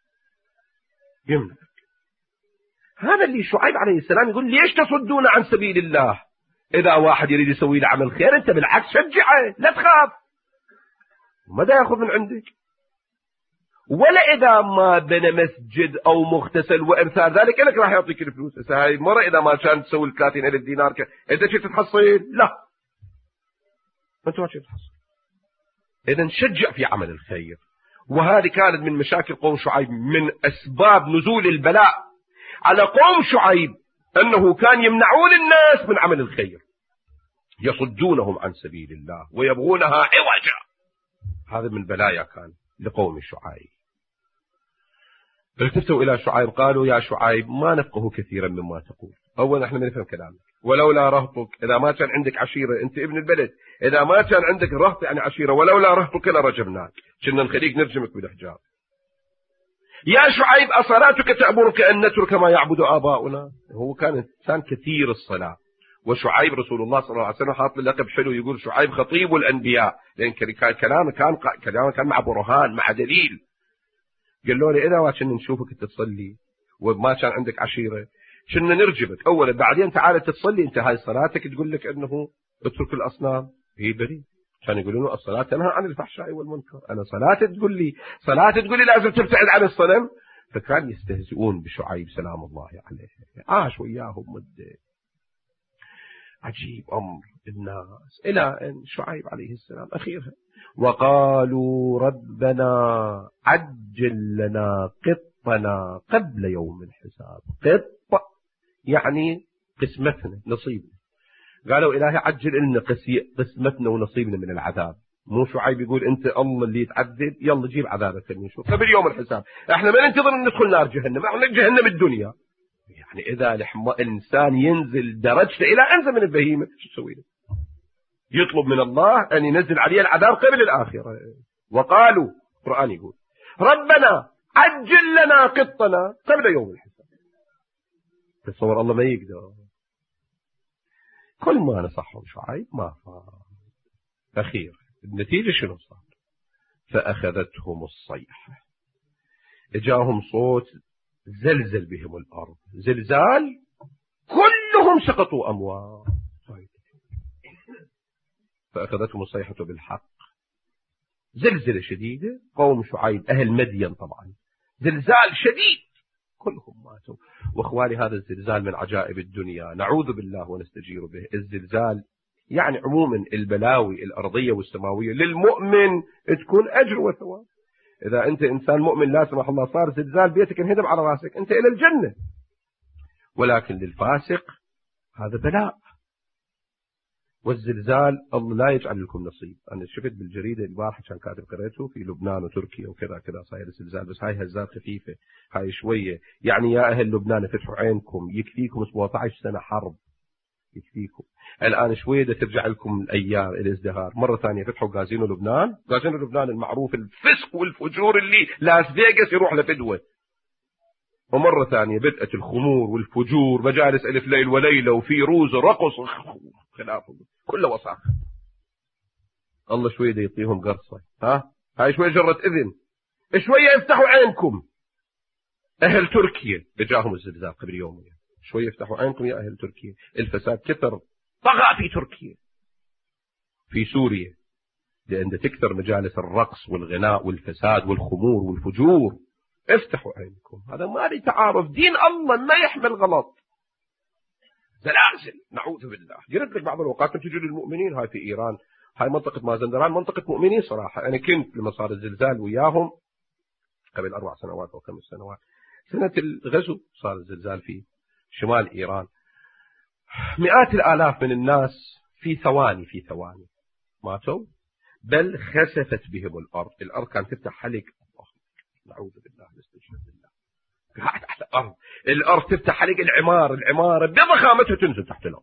هذا اللي شعيب عليه السلام يقول ليش تصدون عن سبيل الله؟ إذا واحد يريد يسوي له عمل خير أنت بالعكس شجعه، لا تخاف، ماذا يأخذ من عندك؟ ولا إذا ما بنى مسجد أو مغتسل وأمثال ذلك لك راح يعطيك الفلوس. هاي المرة إذا ما كان تسوي 30,000 دينار أنت شو تتحصل؟ لا، أنت ما شو تتحصل. إذا نشجع في عمل الخير. وهذه كانت من مشاكل قوم شعيب، من أسباب نزول البلاء على قوم شعيب أنه كان يمنعون الناس من عمل الخير، يصدونهم عن سبيل الله ويبغونها عوجا. هذا من بلايا كان لقوم شعيب. التفتوا إلى شعيب قالوا يا شعيب ما نفقه كثيرا مما تقول. أولا احنا ما نفهم كلامك، ولولا رهطك، إذا ما كان عندك عشيرة أنت ابن البلد، إذا ما كان عندك رهط يعني عشيرة، ولولا رهطك لرجمناك، كنا نخليك نرجمك بالحجاب. يا شعيب أصلاتك تأمرك أن نترك ما يعبد آباؤنا؟ هو كان إنسان كثير الصلاة. وشعيب رسول الله صلى الله عليه وسلم حاط له لقب حلو، يقول شعيب خطيب الأنبياء، لأن كلامه كان مع برهان مع دليل. قال له إذا ما كنا نشوفك تصلي وما كان عندك عشيرة كنا نرجمك أولا، بعدين تعال تصلي أنت هاي صلاتك تقول لك أنه اترك الأصنام. هي بريء. كان يقولون له الصلاة تنهى عن الفحشاء والمنكر، أنا صلاة تقول لي لازم تبتعد عن الصنم. فكان يستهزئون بشعيب سلام الله عليه. عاش وياهم مدة. عجيب أمر الناس، إلى أن شعيب عليه السلام أخيرا وقالوا ربنا عجل لنا قطنا قبل يوم الحساب. قط يعني قسمتنا نصيبنا. قالوا إلهي عجل لنا قسمتنا ونصيبنا من العذاب. مو شعيب يقول أنت الله اللي يتعذب، يلا جيب عذابك خلينا نشوف قبل يوم الحساب. احنا ما ننتظر أن ندخل نار جهنم، احنا جهنم الدنيا. يعني إذا الإنسان ينزل درجته إلى أنزل من البهيمة شو تسوي له؟ يطلب من الله أن ينزل عليه العذاب قبل الآخرة. وقالوا القرآن يقول ربنا عجل لنا قطنا قبل يوم الحساب. تصور الله ما يقدر. كل ما نصحهم شعيب ما فار. أخير النتيجة شنو صار؟ فأخذتهم الصيحة، جاءهم صوت زلزل بهم الأرض، زلزال، كلهم سقطوا أموات. فأخذتهم الصيحة بالحق، زلزلة شديدة. قوم شعيب أهل مدين طبعا، زلزال شديد كلهم ماتوا. وأخواني هذا الزلزال من عجائب الدنيا، نعوذ بالله ونستجير به. الزلزال يعني عموما البلاوي الأرضية والسماوية للمؤمن تكون أجر وثواب. إذا أنت إنسان مؤمن لا سمح الله صار زلزال بيتك انهدم على راسك، أنت إلى الجنة. ولكن للفاسق هذا بلاء. والزلزال الله لا يجعل لكم نصيب. أنا شفت بالجريدة البارحة كان كاتب قريته في لبنان وتركيا وكذا كذا صاير الزلزال، بس هاي هزات خفيفة، هاي شوية. يعني يا أهل لبنان فتحوا عينكم، يكفيكم 17 سنة حرب، يكفيكم. الآن شوية ترجع لكم الأيام الازدهار. مرة ثانية فتحوا غازينو لبنان، غازينو لبنان المعروف الفسق والفجور اللي لاس فيغاس يروح لفدوة. ومرة ثانية بدأت الخمور والفجور، مجالس ألف ليل وليلة وفيروز ورقص خلافه كله وساخ. الله شوية يعطيهم قرصة. هاي شوية جرة إذن، شوية يفتحوا عينكم. أهل تركيا جاهم الزلزال قبل يومين، شوية يفتحوا عينكم يا أهل تركيا. الفساد كثر، طغى في تركيا، في سوريا، لأن تكثر مجالس الرقص والغناء والفساد والخمور والفجور. افتحوا عينكم، هذا ما لي تعارف. دين الله ما يحمل غلط. زلازل نعوذ بالله. قلت لك بعض الأوقات تجي للمؤمنين. هاي في إيران، هاي منطقة مازندران منطقة مؤمنين صراحة. أنا كنت لما صار الزلزال وياهم قبل 4 سنوات أو 5 سنوات، سنة الغزو صار الزلزال في شمال إيران. مئات الآلاف من الناس في ثواني ماتوا، بل خسفت بهم الأرض. الأرض كانت تفتح حلق، نعوذ بالله نستجير بالله. قاعد تحت الأرض، الأرض تفتح حلق العمارة بضخامتها تنزل تحت الأرض،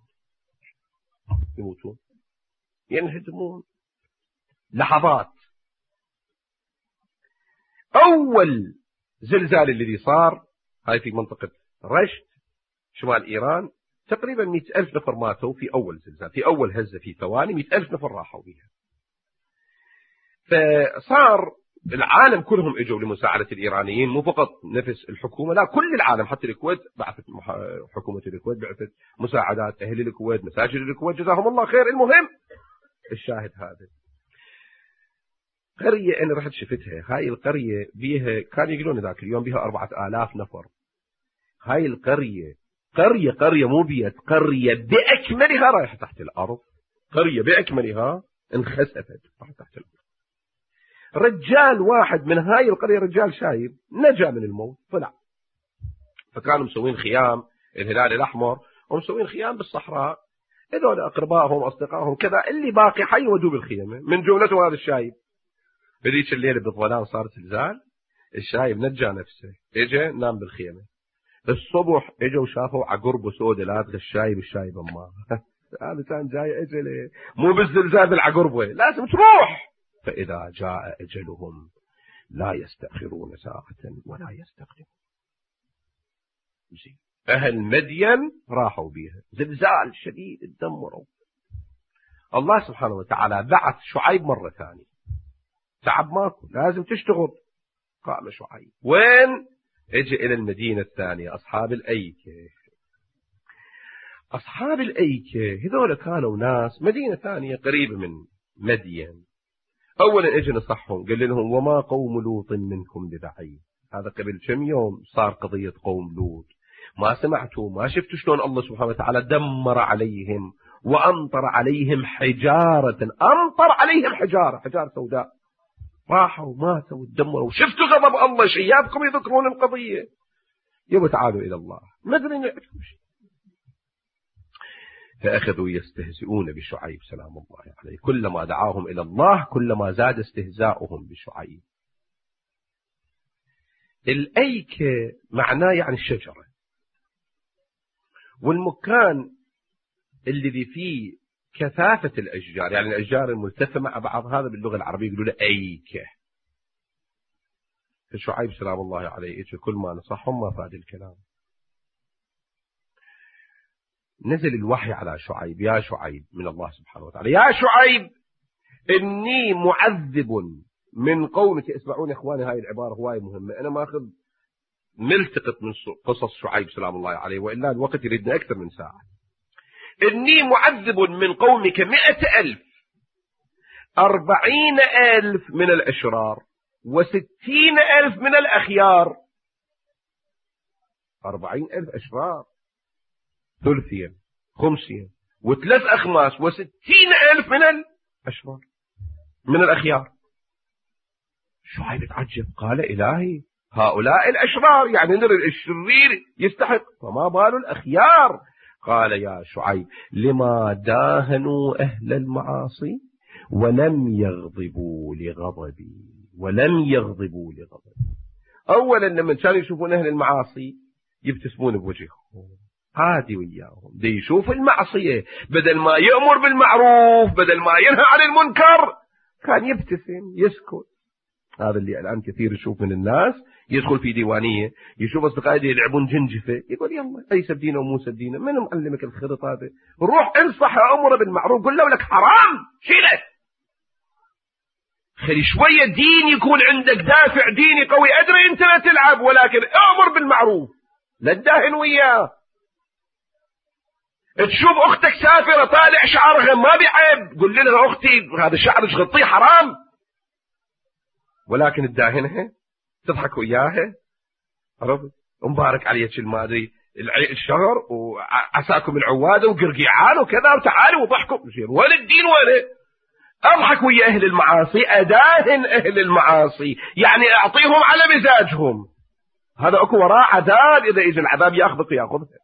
يموتون ينهدمون لحظات. أول زلزال الذي صار هاي في منطقة رشت شمال إيران، تقريبا 100,000 نفر ماتوا في أول زلزال، في أول هزة في ثواني 100,000 نفر راحوا بها. فصار العالم كلهم اجوا لمساعدة الإيرانيين، مو فقط نفس الحكومة، لا كل العالم، حتى الكويت بعثت، حكومة الكويت بعثت مساعدات، أهل الكويت، مساجد الكويت، جزاهم الله خير. المهم الشاهد هذا، قرية أنا رحت شفتها، هاي القرية بيها كانوا يقولون ذاك اليوم بيها 4,000 نفر. هاي القرية قرية مو بيت، قرية بأكملها رايحة تحت الأرض، قرية بأكملها انخسفت رايحة تحت الأرض. رجال واحد من هاي القرية، رجال شايب، نجا من الموت، طلع. فكانوا مسوين خيام، الهلال الأحمر، ومسوين خيام بالصحراء، هذول أقربائهم أصدقائهم كذا، اللي باقي حي ودوا بالخيمة من جملته هذا الشايب. بذيك الليلة بالظلام صار زلزال، الشايب نجى نفسه، اجى نام بالخيمة. الصبح اجوا شافوا عقربه سودة لازغ الشايب امه. هذا كان جاي اجله، مو بالزلزال بالعقربه، لازم تروح. فإذا جاء أجلهم لا يستأخرون ساعة ولا يستقدمون. أهل مدين راحوا بيها، زلزال شديد دمروا. الله سبحانه وتعالى بعث شعيب مرة ثانية، تعب ماكو، لازم تشتغل. قام شعيب وين؟ اجى إلى المدينة الثانية، أصحاب الأيكة. أصحاب الأيكة هذول كانوا ناس مدينة ثانية قريبة من مدين. أولا اجى نصحهم، قال لهم وما قوم لوط منكم ببعيد. هذا قبل كم يوم صار قضية قوم لوط، ما سمعتوا ما شفتوا شلون الله سبحانه وتعالى دمر عليهم وأمطر عليهم حجارة، أمطر عليهم حجارة سوداء، راحوا ماتوا وتدمروا. شفتوا غضب الله؟ شيابكم يذكرون القضية، يبقى تعالوا إلى الله، ما أدري نعرفكم شيء. فأخذوا يستهزئون بشعيب سلام الله عليه، كلما دعاهم إلى الله كلما زاد استهزاؤهم بشعيب. الأيكة معناه يعني الشجرة، والمكان الذي فيه كثافة الأشجار، يعني الأشجار الملتفة مع بعض، هذا باللغة العربية يقولوا له أيكة. فشعيب سلام الله عليه كل ما نصحهم ما فاد الكلام. نزل الوحي على شعيب، يا شعيب من الله سبحانه وتعالى، يا شعيب إني معذب من قومك. اسمعوني إخواني، هاي العبارة هواي مهمة، أنا ما أخذ ملتقط من قصص شعيب سلام الله عليه، وإلا الوقت يريدنا أكثر من ساعة. إني معذب من قومك 100,000، 40,000 من الأشرار و60,000 من الأخيار. 40,000 أشرار، ثلثين، خمسين، وثلاث أخماس، و60,000 من الأشرار من الأخيار. شعيب يتعجب، قال إلهي هؤلاء الأشرار، يعني نرى الشرير يستحق، فما بال الأخيار؟ قال يا شعيب لما داهنوا أهل المعاصي ولم يغضبوا لغضبي. أولا لما كانوا يشوفون أهل المعاصي يبتسمون بوجههم، عادي وياهم، دي يشوف المعصية بدل ما يأمر بالمعروف، بدل ما ينهى عن المنكر، كان يبتسم يسكت. هذا اللي الآن كثير يشوف من الناس، يدخل في ديوانية يشوف أصدقائه يلعبون جنجفة، يقول يلا أي سبدينه ومو سبدينه، من معلمك الخرط هذا؟ روح انصح أمره بالمعروف، قل له لك حرام شيله. خلي شوية دين، يكون عندك دافع ديني قوي. أدري أنت لا تلعب، ولكن أمر بالمعروف، لا تداهن وياه. تشوف أختك سافرة طالع شعرها ما بعيب، قل لها أختي هذا شعرك غطيه حرام، ولكن تداهنها تضحك وياها. عرفت؟ مبارك عليك المادري الشهر وعساكم العوادة وقرقيعان وكذا وتعالوا وضحكوا، ولا الدين ولا. أضحك ويا أهل المعاصي، أداهن أهل المعاصي، يعني أعطيهم على مزاجهم. هذا أكو وراء عذاب، إذا إجا العذاب يأخذك ويأخذها.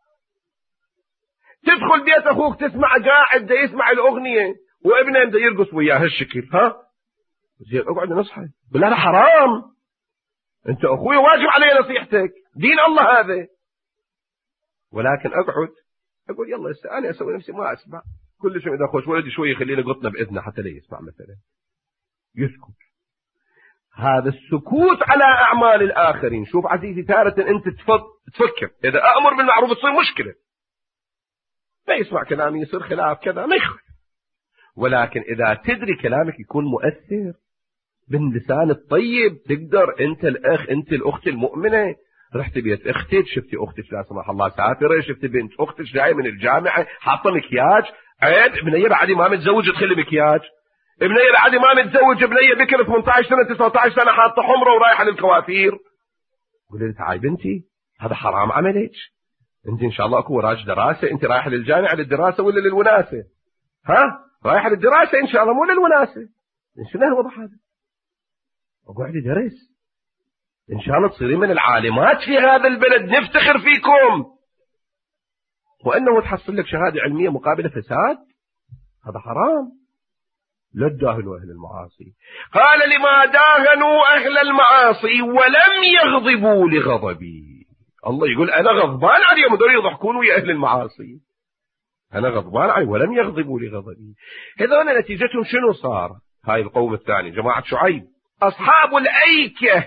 تدخل بيت أخوك تسمع قاعد دا يسمع الأغنية وابنه دا يرقص وياه هالشكل، ها زين اقعد نصحي بالله هذا حرام، أنت أخوي واجب علي نصيحتك، دين الله هذا. ولكن أقول يلا أنا أسوي نفسي ما أسمع، كل شيء إذا خوش ولدي شوي يخلينا قطنا بإذنه حتى لا يسمع، مثلا يسكت. هذا السكوت على أعمال الآخرين. شوف عزيزي، تارة أنت تفكر إذا أأمر بالمعروف تصير مشكلة، ما يسمع كلامي يصير خلاف كذا ما يخالف، ولكن إذا تدري كلامك يكون مؤثر باللسان الطيب، تقدر أنت الأخ أنت الأخت المؤمنة، رحت بيت أختك شفتي أختك لا سمح الله سافرة، شفتي بنت أختك جاية من الجامعة حاطة مكياج، عيب ابنية بعدي ما متزوج تخلي مكياج، ابنية بعدي ما متزوج، ابنية بكر 18 سنة 19 سنة حاطة حمرة ورايحة للكوافير. قولي لي تعالي بنتي هذا حرام عملك، انت ان شاء الله اكو وراج دراسة، انت رايحة للجامعة للدراسة ولا للوناسة؟ ها رايحة للدراسة ان شاء الله مو للوناسة. شنو الوضع هذا؟ اقعدي درس ان شاء الله تصيرين من العالمات في هذا البلد، نفتخر فيكم. وانه تحصل لك شهادة علمية مقابلة فساد، هذا حرام. لا تداهنوا اهل المعاصي. قال لما داهنوا اهل المعاصي ولم يغضبوا لغضبي. الله يقول انا غضبان عليهم دول يضحكون ويا اهل المعاصي، انا غضبان عليهم ولم يغضبوا لغضبي. هذول نتيجتهم شنو صار؟ هاي القوم الثاني جماعة شعيب، اصحاب الايكة.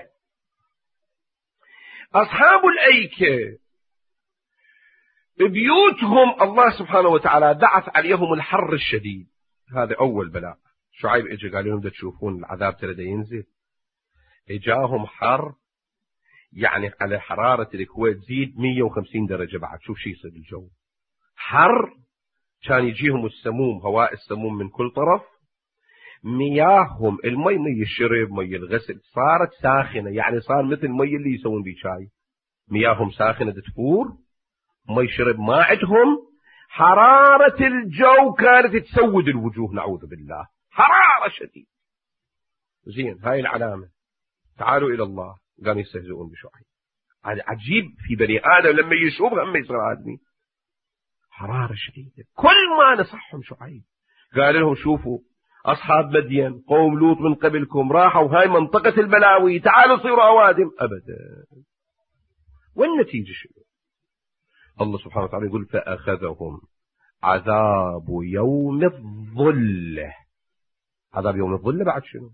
اصحاب الايكة بيوتهم الله سبحانه وتعالى دعت عليهم الحر الشديد، هذا اول بلاء. شعيب اجى قال لهم تشوفون العذاب ترى ينزل، اجاهم حر يعني على حرارة الكويت زيد 150 درجة بعد، شوف شي يصير الجو حر. كان يجيهم السموم، هواء السموم من كل طرف، مياههم المي مي الشرب مي الغسل صارت ساخنة، يعني صار مثل مي اللي يسوون بيه شاي، مياههم ساخنة تفور، مي شرب ما عندهم، حرارة الجو كانت تسود الوجوه نعوذ بالله، حرارة شديد. زين هاي العلامة، تعالوا إلى الله قاموا يستهزئون بشعيب. عجيب في بني آدم لما يشوف هم يصير آدمي، حرارة شديدة. كل ما نصحهم شعيب قال لهم شوفوا أصحاب مدين قوم لوط من قبلكم راحوا هاي منطقة البلاوي، تعالوا صيروا أوادم. أبدا. والنتيجة شنو؟ الله سبحانه وتعالى يقول فأخذهم عذاب يوم الظلة. عذاب يوم الظلة بعد شنو؟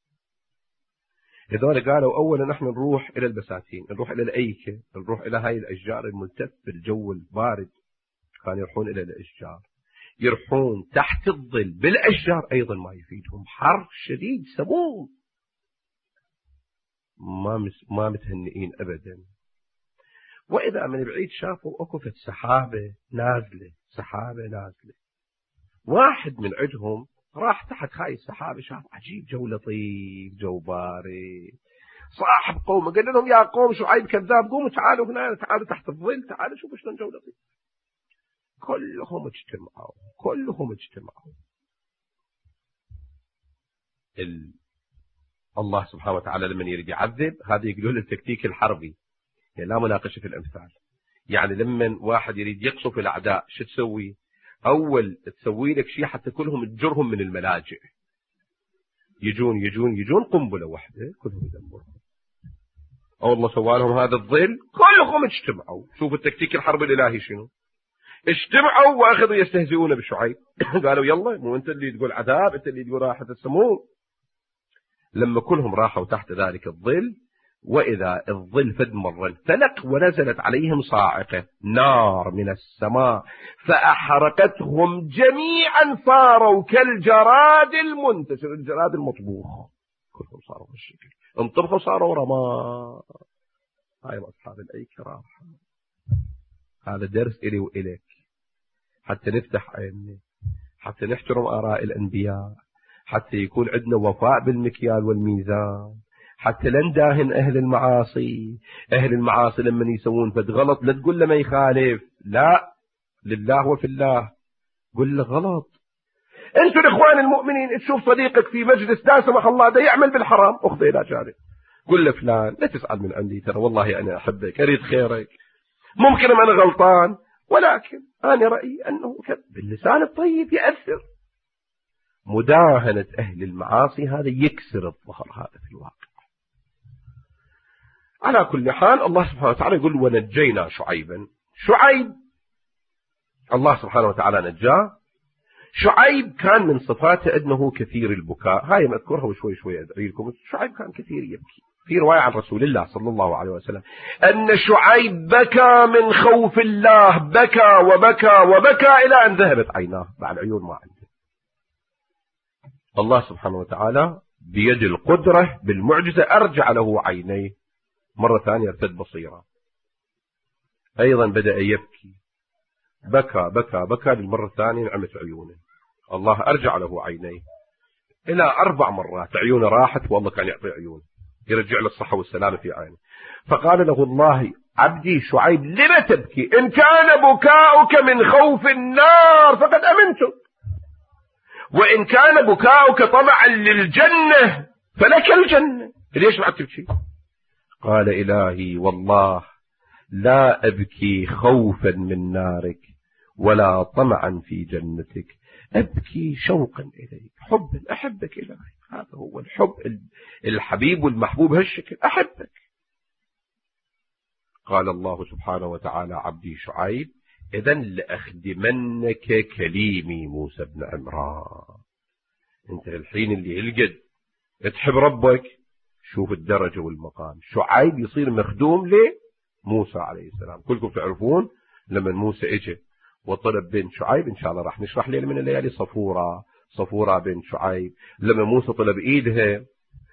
هذول قالوا أولا نحن نروح إلى البساتين، نروح إلى الأيكة، نروح إلى هاي الأشجار الملتف بالجو البارد، كانوا يروحون إلى الأشجار، يروحون تحت الظل بالأشجار أيضا ما يفيدهم، حر شديد سموم، ما متهنئين أبدا. وإذا من بعيد شافوا أكفت سحابة نازلة، سحابة نازلة، واحد من عندهم راح تحت هاي السحابة شاف عجيب جو لطيف جو بارد، صاحب قوم قال لهم يا قوم شعيب كذاب قوموا تعالوا هنا، تعالوا تحت الظل، تعالوا شوفوا شلون جو لطيف. كلهم اجتمعوا. الله سبحانه وتعالى لمن يريد يعذب هذا يقولون التكتيك الحربي، يعني لا مناقشة في الأمثال. يعني لمن واحد يريد يقصف الأعداء شو تسوي؟ أول تسوي لك شيء حتى كلهم تجرهم من الملاجئ، يجون قنبلة واحدة كلهم يدمرهم. أو الله سوى لهم هذا الظل كلهم اجتمعوا. شوف التكتيك الحرب الإلهي شنو، اجتمعوا وأخذوا يستهزئون بشعيب. قالوا يلا مو أنت اللي تقول عذاب، أنت اللي تقول راحة السموم. لما كلهم راحوا تحت ذلك الظل، وإذا الظل فد مرة انفلق ونزلت عليهم صاعقة نار من السماء فأحرقتهم جميعا، صاروا كالجراد المنتشر، الجراد المطبوخ، كلهم صاروا بالشكل انطبخوا صاروا رماد. هاي أصحاب الأيكة راحة. هذا درس إلي وإليك حتى نفتح عيننا، حتى نحترم آراء الأنبياء، حتى يكون عندنا وفاء بالمكيال والميزان، حتى لا نداهن أهل المعاصي. أهل المعاصي لما يسوون فد غلط لا تقول له ما يخالف، لا لله وفي الله، قل له غلط. أنتوا الإخوان المؤمنين تشوف صديقك في مجلس لا سمح الله ده يعمل بالحرام، أخذه إلى جانب قل له فلان لا تسأل من عندي، ترى والله أنا أحبك أريد خيرك، ممكن أنا غلطان ولكن أنا رأيي أنه باللسان الطيب يأثر. مداهنة أهل المعاصي هذا يكسر الظهر، هذا في الواقع. على كل حال الله سبحانه وتعالى يقول ونجينا شعيبا. شعيب الله سبحانه وتعالى نجاه، شعيب كان من صفاته أنه كثير البكاء، هاي مذكورها وشوي شوي أدعي لكم. شعيب كان كثير يبكي. في رواية عن رسول الله صلى الله عليه وسلم أن شعيب بكى من خوف الله، بكى وبكى وبكى إلى أن ذهبت عيناه، بعد عيون ما عنده. الله سبحانه وتعالى بيد القدرة بالمعجزة أرجع له عينيه مرة ثانية، ارتد بصيرة. أيضا بدأ يبكي، بكى بكى بكى للمرة الثانية، نعمت عيونه، الله أرجع له عينيه إلى 4 مرات. عيونه راحت والله كان يعطي عيونه، يرجع له الصحة والسلامة في عينه. فقال له الله: عبدي شعيب لما تبكي؟ إن كان بكاؤك من خوف النار فقد أمنتك، وإن كان بكاؤك طمعا للجنة فلك الجنة، ليش بعد تبكي؟ قال: إلهي والله لا أبكي خوفا من نارك ولا طمعا في جنتك، أبكي شوقا إليك، حبا، أحبك إلهي. هذا هو الحب، الحبيب والمحبوب هالشكل، أحبك. قال الله سبحانه وتعالى: عبدي شعيب إذن لأخدمنك كليمي موسى بن عمران. انت الحين اللي يلقد تحب ربك، شوف الدرجة والمقام. شعيب يصير مخدوم لموسى عليه السلام. كلكم تعرفون لما موسى اجى وطلب بنت شعيب، ان شاء الله راح نشرح ليلة من الليالي صفورة بنت شعيب. لما موسى طلب ايدها،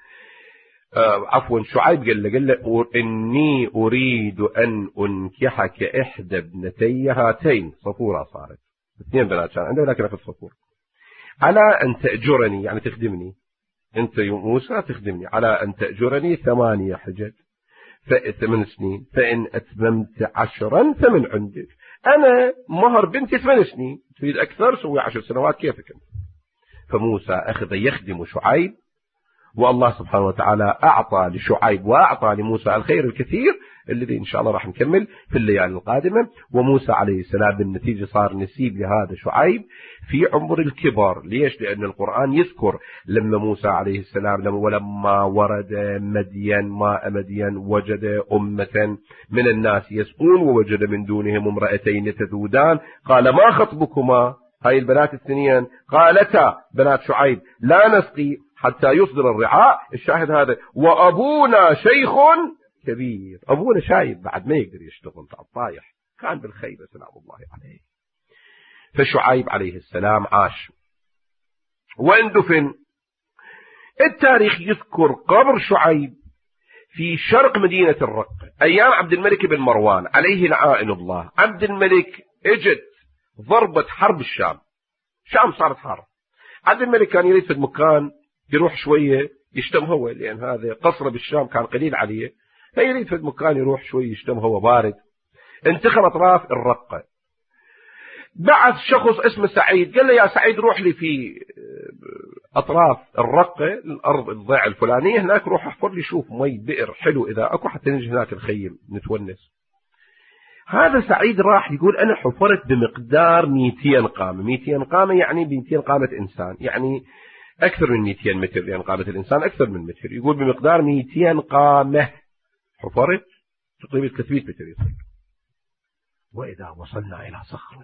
عفوا شعيب قال له إني أريد أن أنكحك إحدى ابنتي هاتين. صفورة صارت 2 بنات كان عنده، لكن أخذ صفور. على أن تأجرني، يعني تخدمني أنت يا موسى، تخدمني على أن تأجرني 8 حجج 8 سنين، فإن أتممت 10 فمن عندك. أنا مهر بنتي 8 سنين، تريد أكثر سوي 10 سنوات كيفك أنت. فموسى أخذ يخدم شعيب، والله سبحانه وتعالى أعطى لشعيب وأعطى لموسى الخير الكثير الذي إن شاء الله راح نكمل في الليالي القادمة. وموسى عليه السلام بالنتيجة صار نسيب لهذا شعيب في عمر الكبر. ليش؟ لأن القرآن يذكر لما موسى عليه السلام ولما ورد ماء مدين وجد أمة من الناس يسقون ووجد من دونهم امرأتين تذودان، قال: ما خطبكما؟ هاي البنات الثنين قالتا بنات شعيب: لا نسقي حتى يصدر الرعاء. الشاهد هذا: وأبونا شيخ كبير. أبونا شايب بعد ما يقدر يشتغل، طايح، كان بالخيبة سلام الله عليه. فشعيب عليه السلام عاش واندفن. التاريخ يذكر قبر شعيب في شرق مدينة الرق أيام عبد الملك بن مروان عليه لعائن الله. عبد الملك اجت ضربة حرب الشام صارت حرب. عبد الملك كان يريد في المكان يروح شوية يشتم هو، لأن هذا قصر بالشام كان قليل عليه، فيريد في المكان يروح شوية يشتم هو بارد. انتخب أطراف الرقة، بعث شخص اسمه سعيد، قال له: يا سعيد روح لي في أطراف الرقة، الأرض الضيعة الفلانية هناك، روح احفر لي، شوف مي بئر حلو إذا أكو، حتى نجي هناك نخيم نتونس. هذا سعيد راح يقول: أنا حفرت بمقدار 200 قامة. 200 قامة يعني 200 قامة إنسان، يعني أكثر من 200 متر، لأن قامة الإنسان أكثر من متر. يقول بمقدار 200 قامة حفرت، تقريبا 300 متر يصير. وإذا وصلنا إلى صخرة،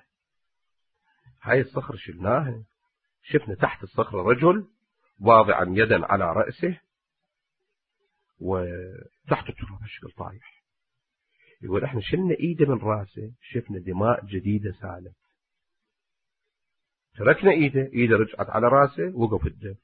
هاي الصخرة شلناها، شفنا تحت الصخرة رجل واضعا يدا على رأسه وتحت التراب الشكل طايح. يقول: احنا شلنا ايده من راسه، شفنا دماء جديدة سالت. تركنا ايده رجعت على راسه، وقف الدم.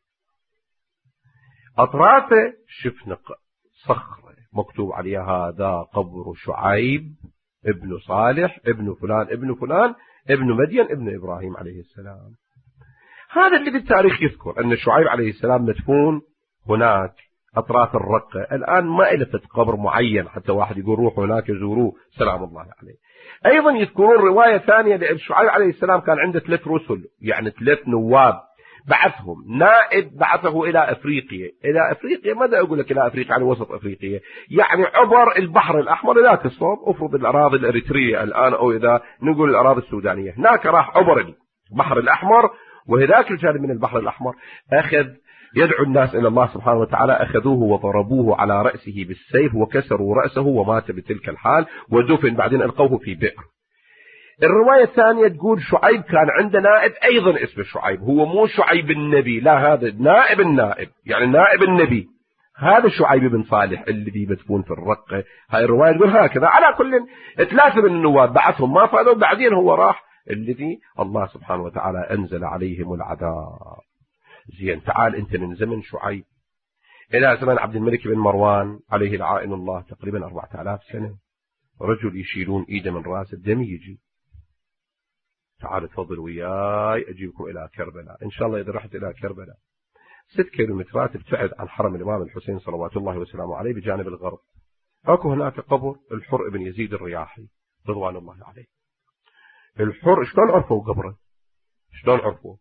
اطرافه شفنا صخرة مكتوب عليها: هذا قبر شعيب ابن صالح ابن فلان ابن فلان ابن مدين ابن إبراهيم عليه السلام. هذا اللي بالتاريخ يذكر أن شعيب عليه السلام مدفون هناك أطراف الرقة. الآن ما إلفت قبر معين حتى واحد يقول روحوا هناك يزوروه سلام الله عليه. أيضا يذكرون رواية ثانية لأن شعيب عليه السلام كان عنده 3 رسل، يعني 3 نواب بعثهم. نائب بعثه إلى أفريقيا. إلى أفريقيا ماذا أقول لك؟ إلى أفريقيا يعني وسط أفريقيا، يعني عبر البحر الأحمر ذاك الصوب، أفرض الأراضي الأريترية الآن، أو إذا نقول الأراضي السودانية، هناك راح عبر البحر الأحمر، وهذاك الجانب من البحر الأحمر أخذ يدعو الناس إلى الله سبحانه وتعالى. أخذوه وضربوه على رأسه بالسيف وكسروا رأسه ومات بتلك الحال ودفن، بعدين ألقوه في بئر. الرواية الثانية تقول شعيب كان عنده نائب أيضا اسمه شعيب، هو مو شعيب النبي، لا هذا نائب النائب، يعني نائب النبي، هذا شعيب بن صالح الذي مدفون في الرقة. هاي الرواية تقول هكذا. على كل 3 من النواب بعثهم ما فادوا، بعدين هو راح الذي الله سبحانه وتعالى أنزل عليهم العذاب. زين، تعال أنت من زمن شعيب إلى زمن عبد الملك بن مروان عليه لعائن الله تقريبا 4000 سنة، رجل يشيلون إيده من رأس الدم يجي. تعال تفضل وياي أجيبكم إلى كربلاء إن شاء الله. إذا رحت إلى كربلاء 6 كيلومترات ابتعد عن حرم الإمام الحسين صلوات الله وسلامه عليه بجانب الغرب، أكو هناك قبر الحر بن يزيد الرياحي رضوان الله عليه. الحر شلون عرفوا قبره؟ شلون عرفوا؟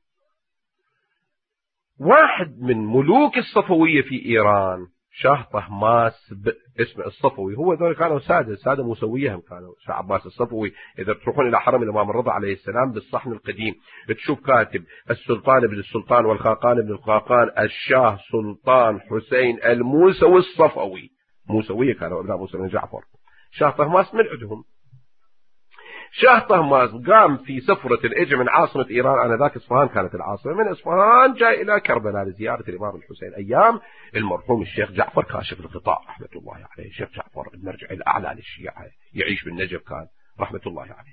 واحد من ملوك الصفوية في إيران شاه طهماس اسمه الصفوي، هو ذول كانوا سادة موسوية، هم كانوا شاه عباس الصفوي. إذا تروحون إلى حرم الإمام الرضا عليه السلام بالصحن القديم تشوف كاتب السلطان بن السلطان والخاقان بن الخاقان الشاه سلطان حسين الموسوي الصفوي، موسوية كانوا ابناء موسى بن جعفر. شاه طهماس من عندهم. شاه طهماس قام في سفرة اجى من عاصمة إيران، أنا ذاك إصفهان كانت العاصمة، من إصفهان جاء إلى كربلاء لزيارة الإمام الحسين أيام المرحوم الشيخ جعفر كاشف الغطاء رحمة الله عليه. الشيخ جعفر المرجع الأعلى للشيعة يعيش بالنجف كان رحمة الله عليه.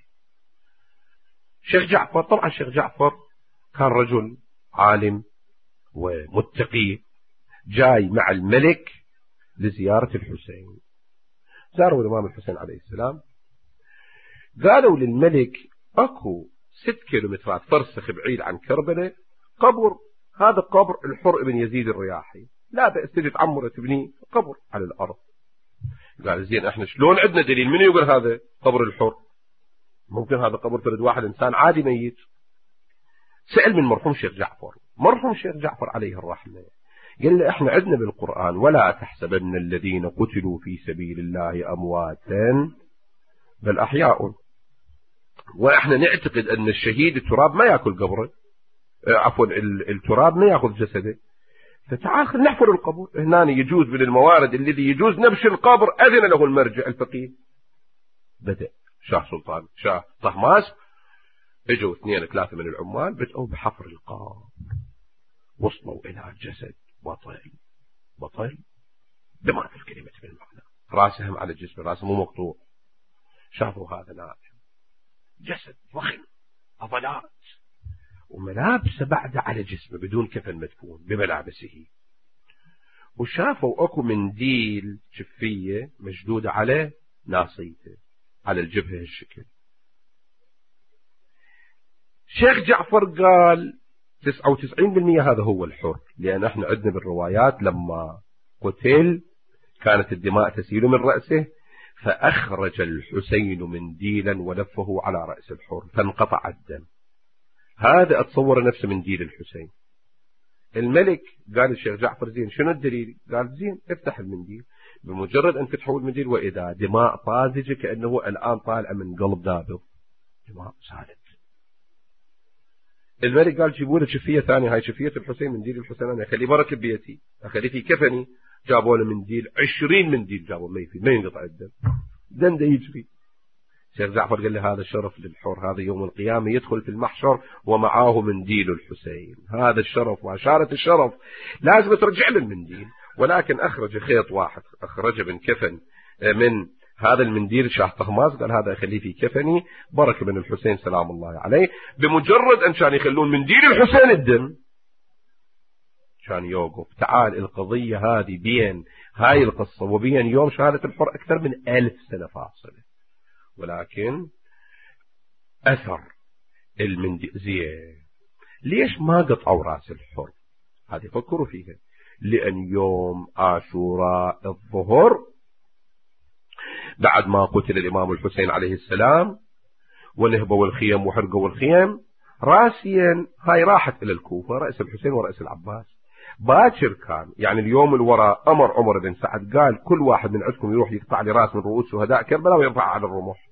الشيخ جعفر طبعا الشيخ جعفر كان رجل عالم ومتقي، جاي مع الملك لزيارة الحسين. زاروا الإمام الحسين عليه السلام، قالوا للملك اكو 6 كيلومترات فرسخ بعيد عن كربلاء قبر، هذا قبر الحر بن يزيد الرياحي، لا بأس تجي تعمر تبني قبر على الأرض. قال زين احنا شلون عندنا دليل؟ من يقول هذا قبر الحر؟ ممكن هذا قبر فرد واحد إنسان عادي ميت. سأل من مرحوم شيخ جعفر، مرحوم شيخ جعفر عليه الرحمة قال له احنا عندنا بالقرآن ولا تحسبن الذين قتلوا في سبيل الله أمواتا بل أحياء، واحنا نعتقد ان الشهيد التراب ما ياكل قبره، عفوا التراب ما ياخذ جسده، فتعال خلينا نحفر القبر. هنا يجوز من الموارد الذي يجوز نبش القبر، اذن له المرجع الفقيه. بدأ شاه طهماس اجوا 2 3 من العمال بدأوا بحفر القبر، وصلوا الى جسد بطل بمعنى الكلمة بالمعنى، راسهم على الجسم، راسه مو مقطوع. شافوا هذا نائم، جسد ضخم، عضلات، وملابسه بعد على جسمه بدون كفن مدفون بملابسه. وشافوا اكو منديل شفية مشدودة على ناصيته على الجبهة الشكل. شيخ جعفر قال 99% هذا هو الحر، لأن احنا عندنا بالروايات لما قتل كانت الدماء تسيل من رأسه، فأخرج الحسين منديلا ولفه على رأس الحر فانقطع الدم. هذا أتصور نفسه منديل الحسين. الملك قال الشيخ جعفر زين شنو الدليل؟ قال زين افتح المنديل. بمجرد أن فتحوا المنديل وإذا دماء طازجة كأنه الآن طالع من قلب دابض، دماء سالت. الملك قال جيبوا له شفية ثانية، هاي شفية الحسين، منديل الحسين أنا أخليه بركة بيتي، أخليه في كفني. جابوا له منديل 20 منديل جابوا ما ينقطع الدم، دم ده يجري. الشيخ جعفر قال له هذا شرف للحر، هذا يوم القيامة يدخل في المحشر ومعاه منديل الحسين، هذا الشرف وعشارة الشرف، لازم ترجع له المنديل. ولكن أخرج خيط واحد، أخرج من كفن من هذا المنديل شاه طهماس، قال هذا أخليه في كفني بركة من الحسين سلام الله عليه. بمجرد أن كان يخلون منديل الحسين الدم كان يوقف. تعال القضية هذه بين هاي القصة وبين يوم شهادة الحر أكثر من 1000 سنة فاصلة، ولكن أثر المنديل زين. ليش ما قطعوا رأس الحر؟ هذه فكروا فيها. لأن يوم عاشوراء الظهر بعد ما قتل الإمام الحسين عليه السلام ونهبوا الخيم وحرقوا الخيم، راسيا هاي راحت إلى الكوفة، رأس الحسين ورأس العباس. باكر كان يعني اليوم الوراء أمر عمر بن سعد قال كل واحد من عندكم يروح يقطع لي راس من رؤوس شهداء كربلاء ويرفعها على الرمح.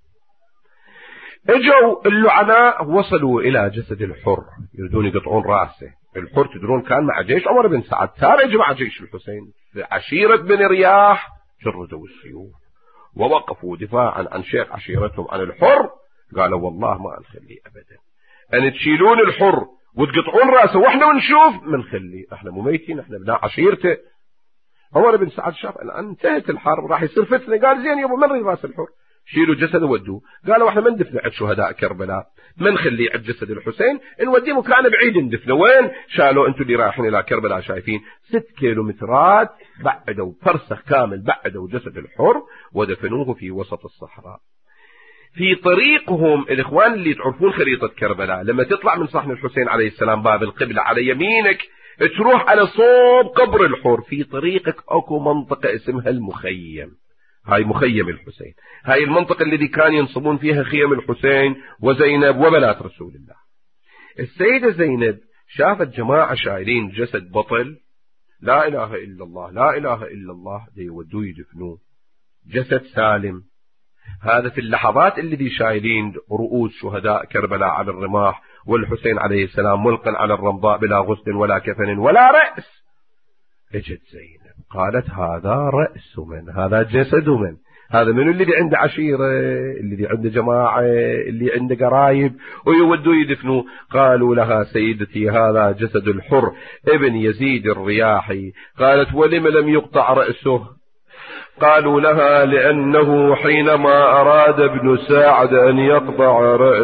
اجوا اللعناء وصلوا إلى جسد الحر يريدون يقطعون راسه. الحر تدرون كان مع جيش عمر بن سعد، تارج مع جيش الحسين. عشيرة بن رياح جردوا السيوف ووقفوا دفاعا عن شيخ عشيرتهم عن الحر، قالوا والله ما نخليه أبدا، أن تشيلون الحر وتقطعون رأسه وإحنا ونشوف منخليه، إحنا مو ميتين، إحنا ابناء عشيرته. عمر بن سعد شاف الآن انتهت الحرب راح يصير فتنة، قال زين يابا من نريد راس الحر، شيلوا جسده ودوه. قالوا احنا ما ندفنه عند شهداء كربلاء، ما نخليه عند جسد الحسين، نوديه مكان بعيد ندفنه. وين شالوا؟ انتم اللي رايحين الى كربلاء شايفين 6 كيلومترات بعدوا فرسخ كامل بعدوا جسد الحر ودفنوه في وسط الصحراء. في طريقهم الاخوان اللي تعرفون خريطة كربلاء، لما تطلع من صحن الحسين عليه السلام باب القبلة على يمينك تروح على صوب قبر الحر، في طريقك اكو منطقة اسمها المخيم، هاي مخيم الحسين، هاي المنطقة الذي كان ينصبون فيها خيم الحسين وزينب وبنات رسول الله. السيدة زينب شافت جماعة شايلين جسد بطل، لا إله إلا الله لا إله إلا الله، دي يودوه يدفنوه، جسد سالم. هذا في اللحظات الذي شايلين رؤوس شهداء كربلاء على الرماح، والحسين عليه السلام ملقا على الرمضاء بلا غسل ولا كفن ولا رأس. اجت زينب قالت هذا رأس من، هذا جسد من، هذا من الذي عنده عشيرة، الذي عنده جماعة، اللي عنده قرايب ويودوا يدفنوا. قالوا لها سيدتي هذا جسد الحر ابن يزيد الرياحي. قالت ولم لم يقطع رأسه؟ قالوا لها لأنه حينما أراد ابن ساعد أن يقطع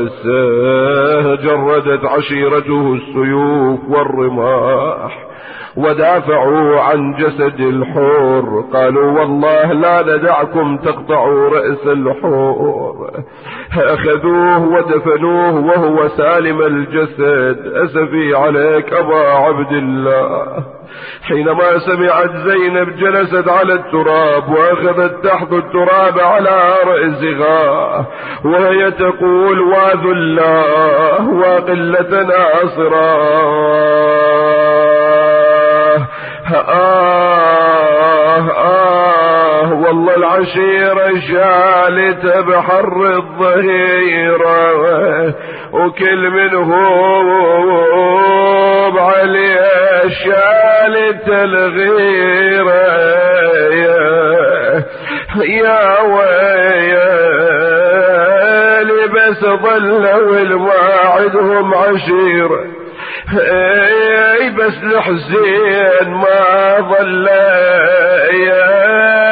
رأسه جردت عشيرته السيوف والرماح ودافعوا عن جسد الحور. قالوا والله لا ندعكم تقطعوا رأس الحور. أخذوه ودفنوه وهو سالم الجسد. أسفي عليك أبا عبد الله. حينما سمعت زينب جلست على التراب وأخذت تحت التراب على رأسها وهي تقول واذلاه وقلة ناصراه. والله العشيرة شالت بحر الظهيرة وكل منهم عليه شالت الغيرة. يا ويلي بس ظلوا الماعدهم عشيرة، اي بس الحسين ما ظل يا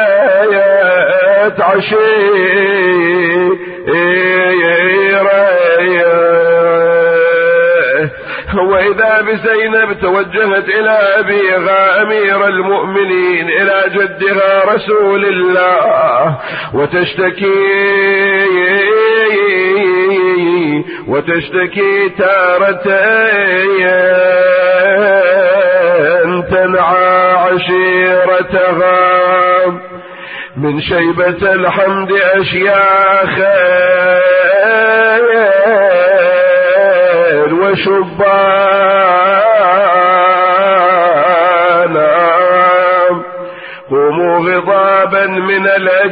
عشيرة. وإذا بزينب توجهت إلى أبيها أمير المؤمنين إلى جدها رسول الله وتشتكي تارتين تنعى عشيرتها من شيبة الحمد أشياخا وشبانا قوموا غضابا من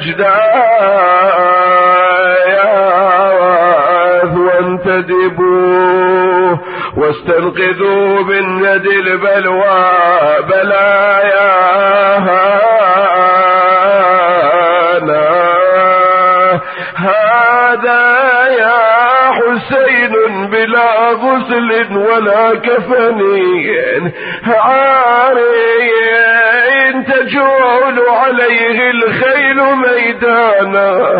الأجداث وانتدبوا واستنقذوا بالندي البلوى بلاياها. هذا يا حسين بلا غسل ولا كفن عاري تجول عليه الخيل ميدانا.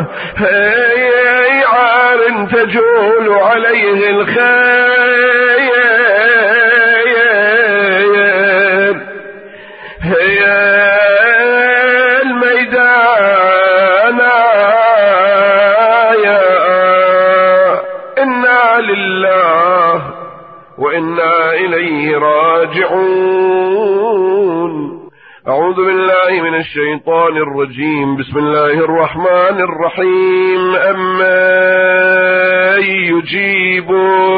عار تجول عليه الخيل الميدانا. إنا لله وإنا إليه راجعون. أعوذ بالله من الشيطان الرجيم. بسم الله الرحمن الرحيم. أمن يجيب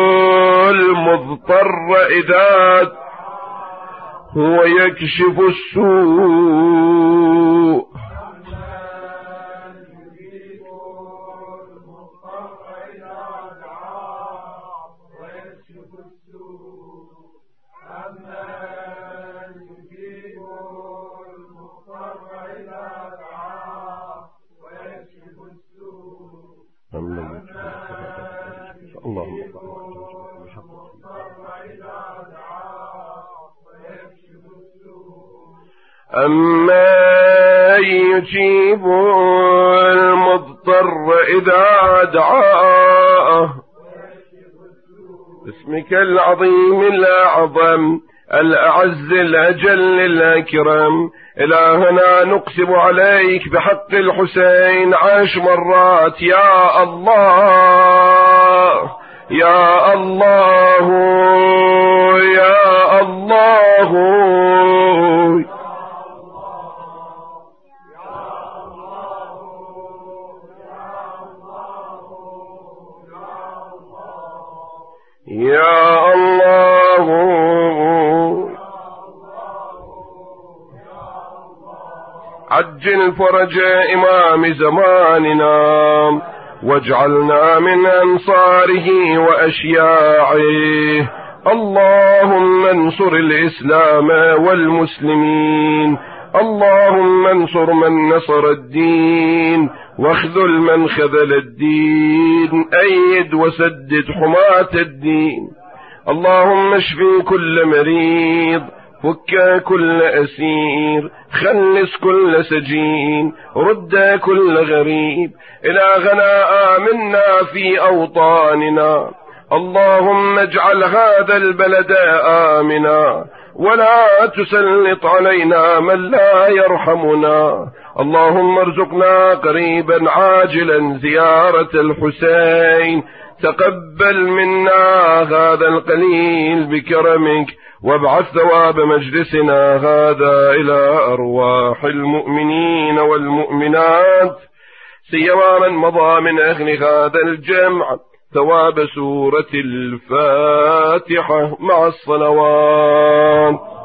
المضطر إذا هو يكشف السوء أمن يجيب المضطر إذا دعاه باسمك العظيم الأعظم الأعز الأجل الأكرم. إلهنا نقسم عليك بحق الحسين 10 مرات يا الله يا الله يا الله. يا الله عجل فرج إمام زماننا واجعلنا من أنصاره وأشياعه. اللهم انصر الإسلام والمسلمين، اللهم انصر من نصر الدين واخذل من خذل الدين، أيد وسدد حماة الدين. اللهم اشفي كل مريض، فك كل أسير، خلص كل سجين، رد كل غريب. إلهنا آمنا في أوطاننا، اللهم اجعل هذا البلد آمنا ولا تسلط علينا من لا يرحمنا. اللهم ارزقنا قريبا عاجلا زيارة الحسين، تقبل منا هذا القليل بكرمك، وابعث ثواب مجلسنا هذا إلى أرواح المؤمنين والمؤمنات، سيما من مضى من أهل هذا الجمع، ثواب سورة الفاتحة مع الصلوات.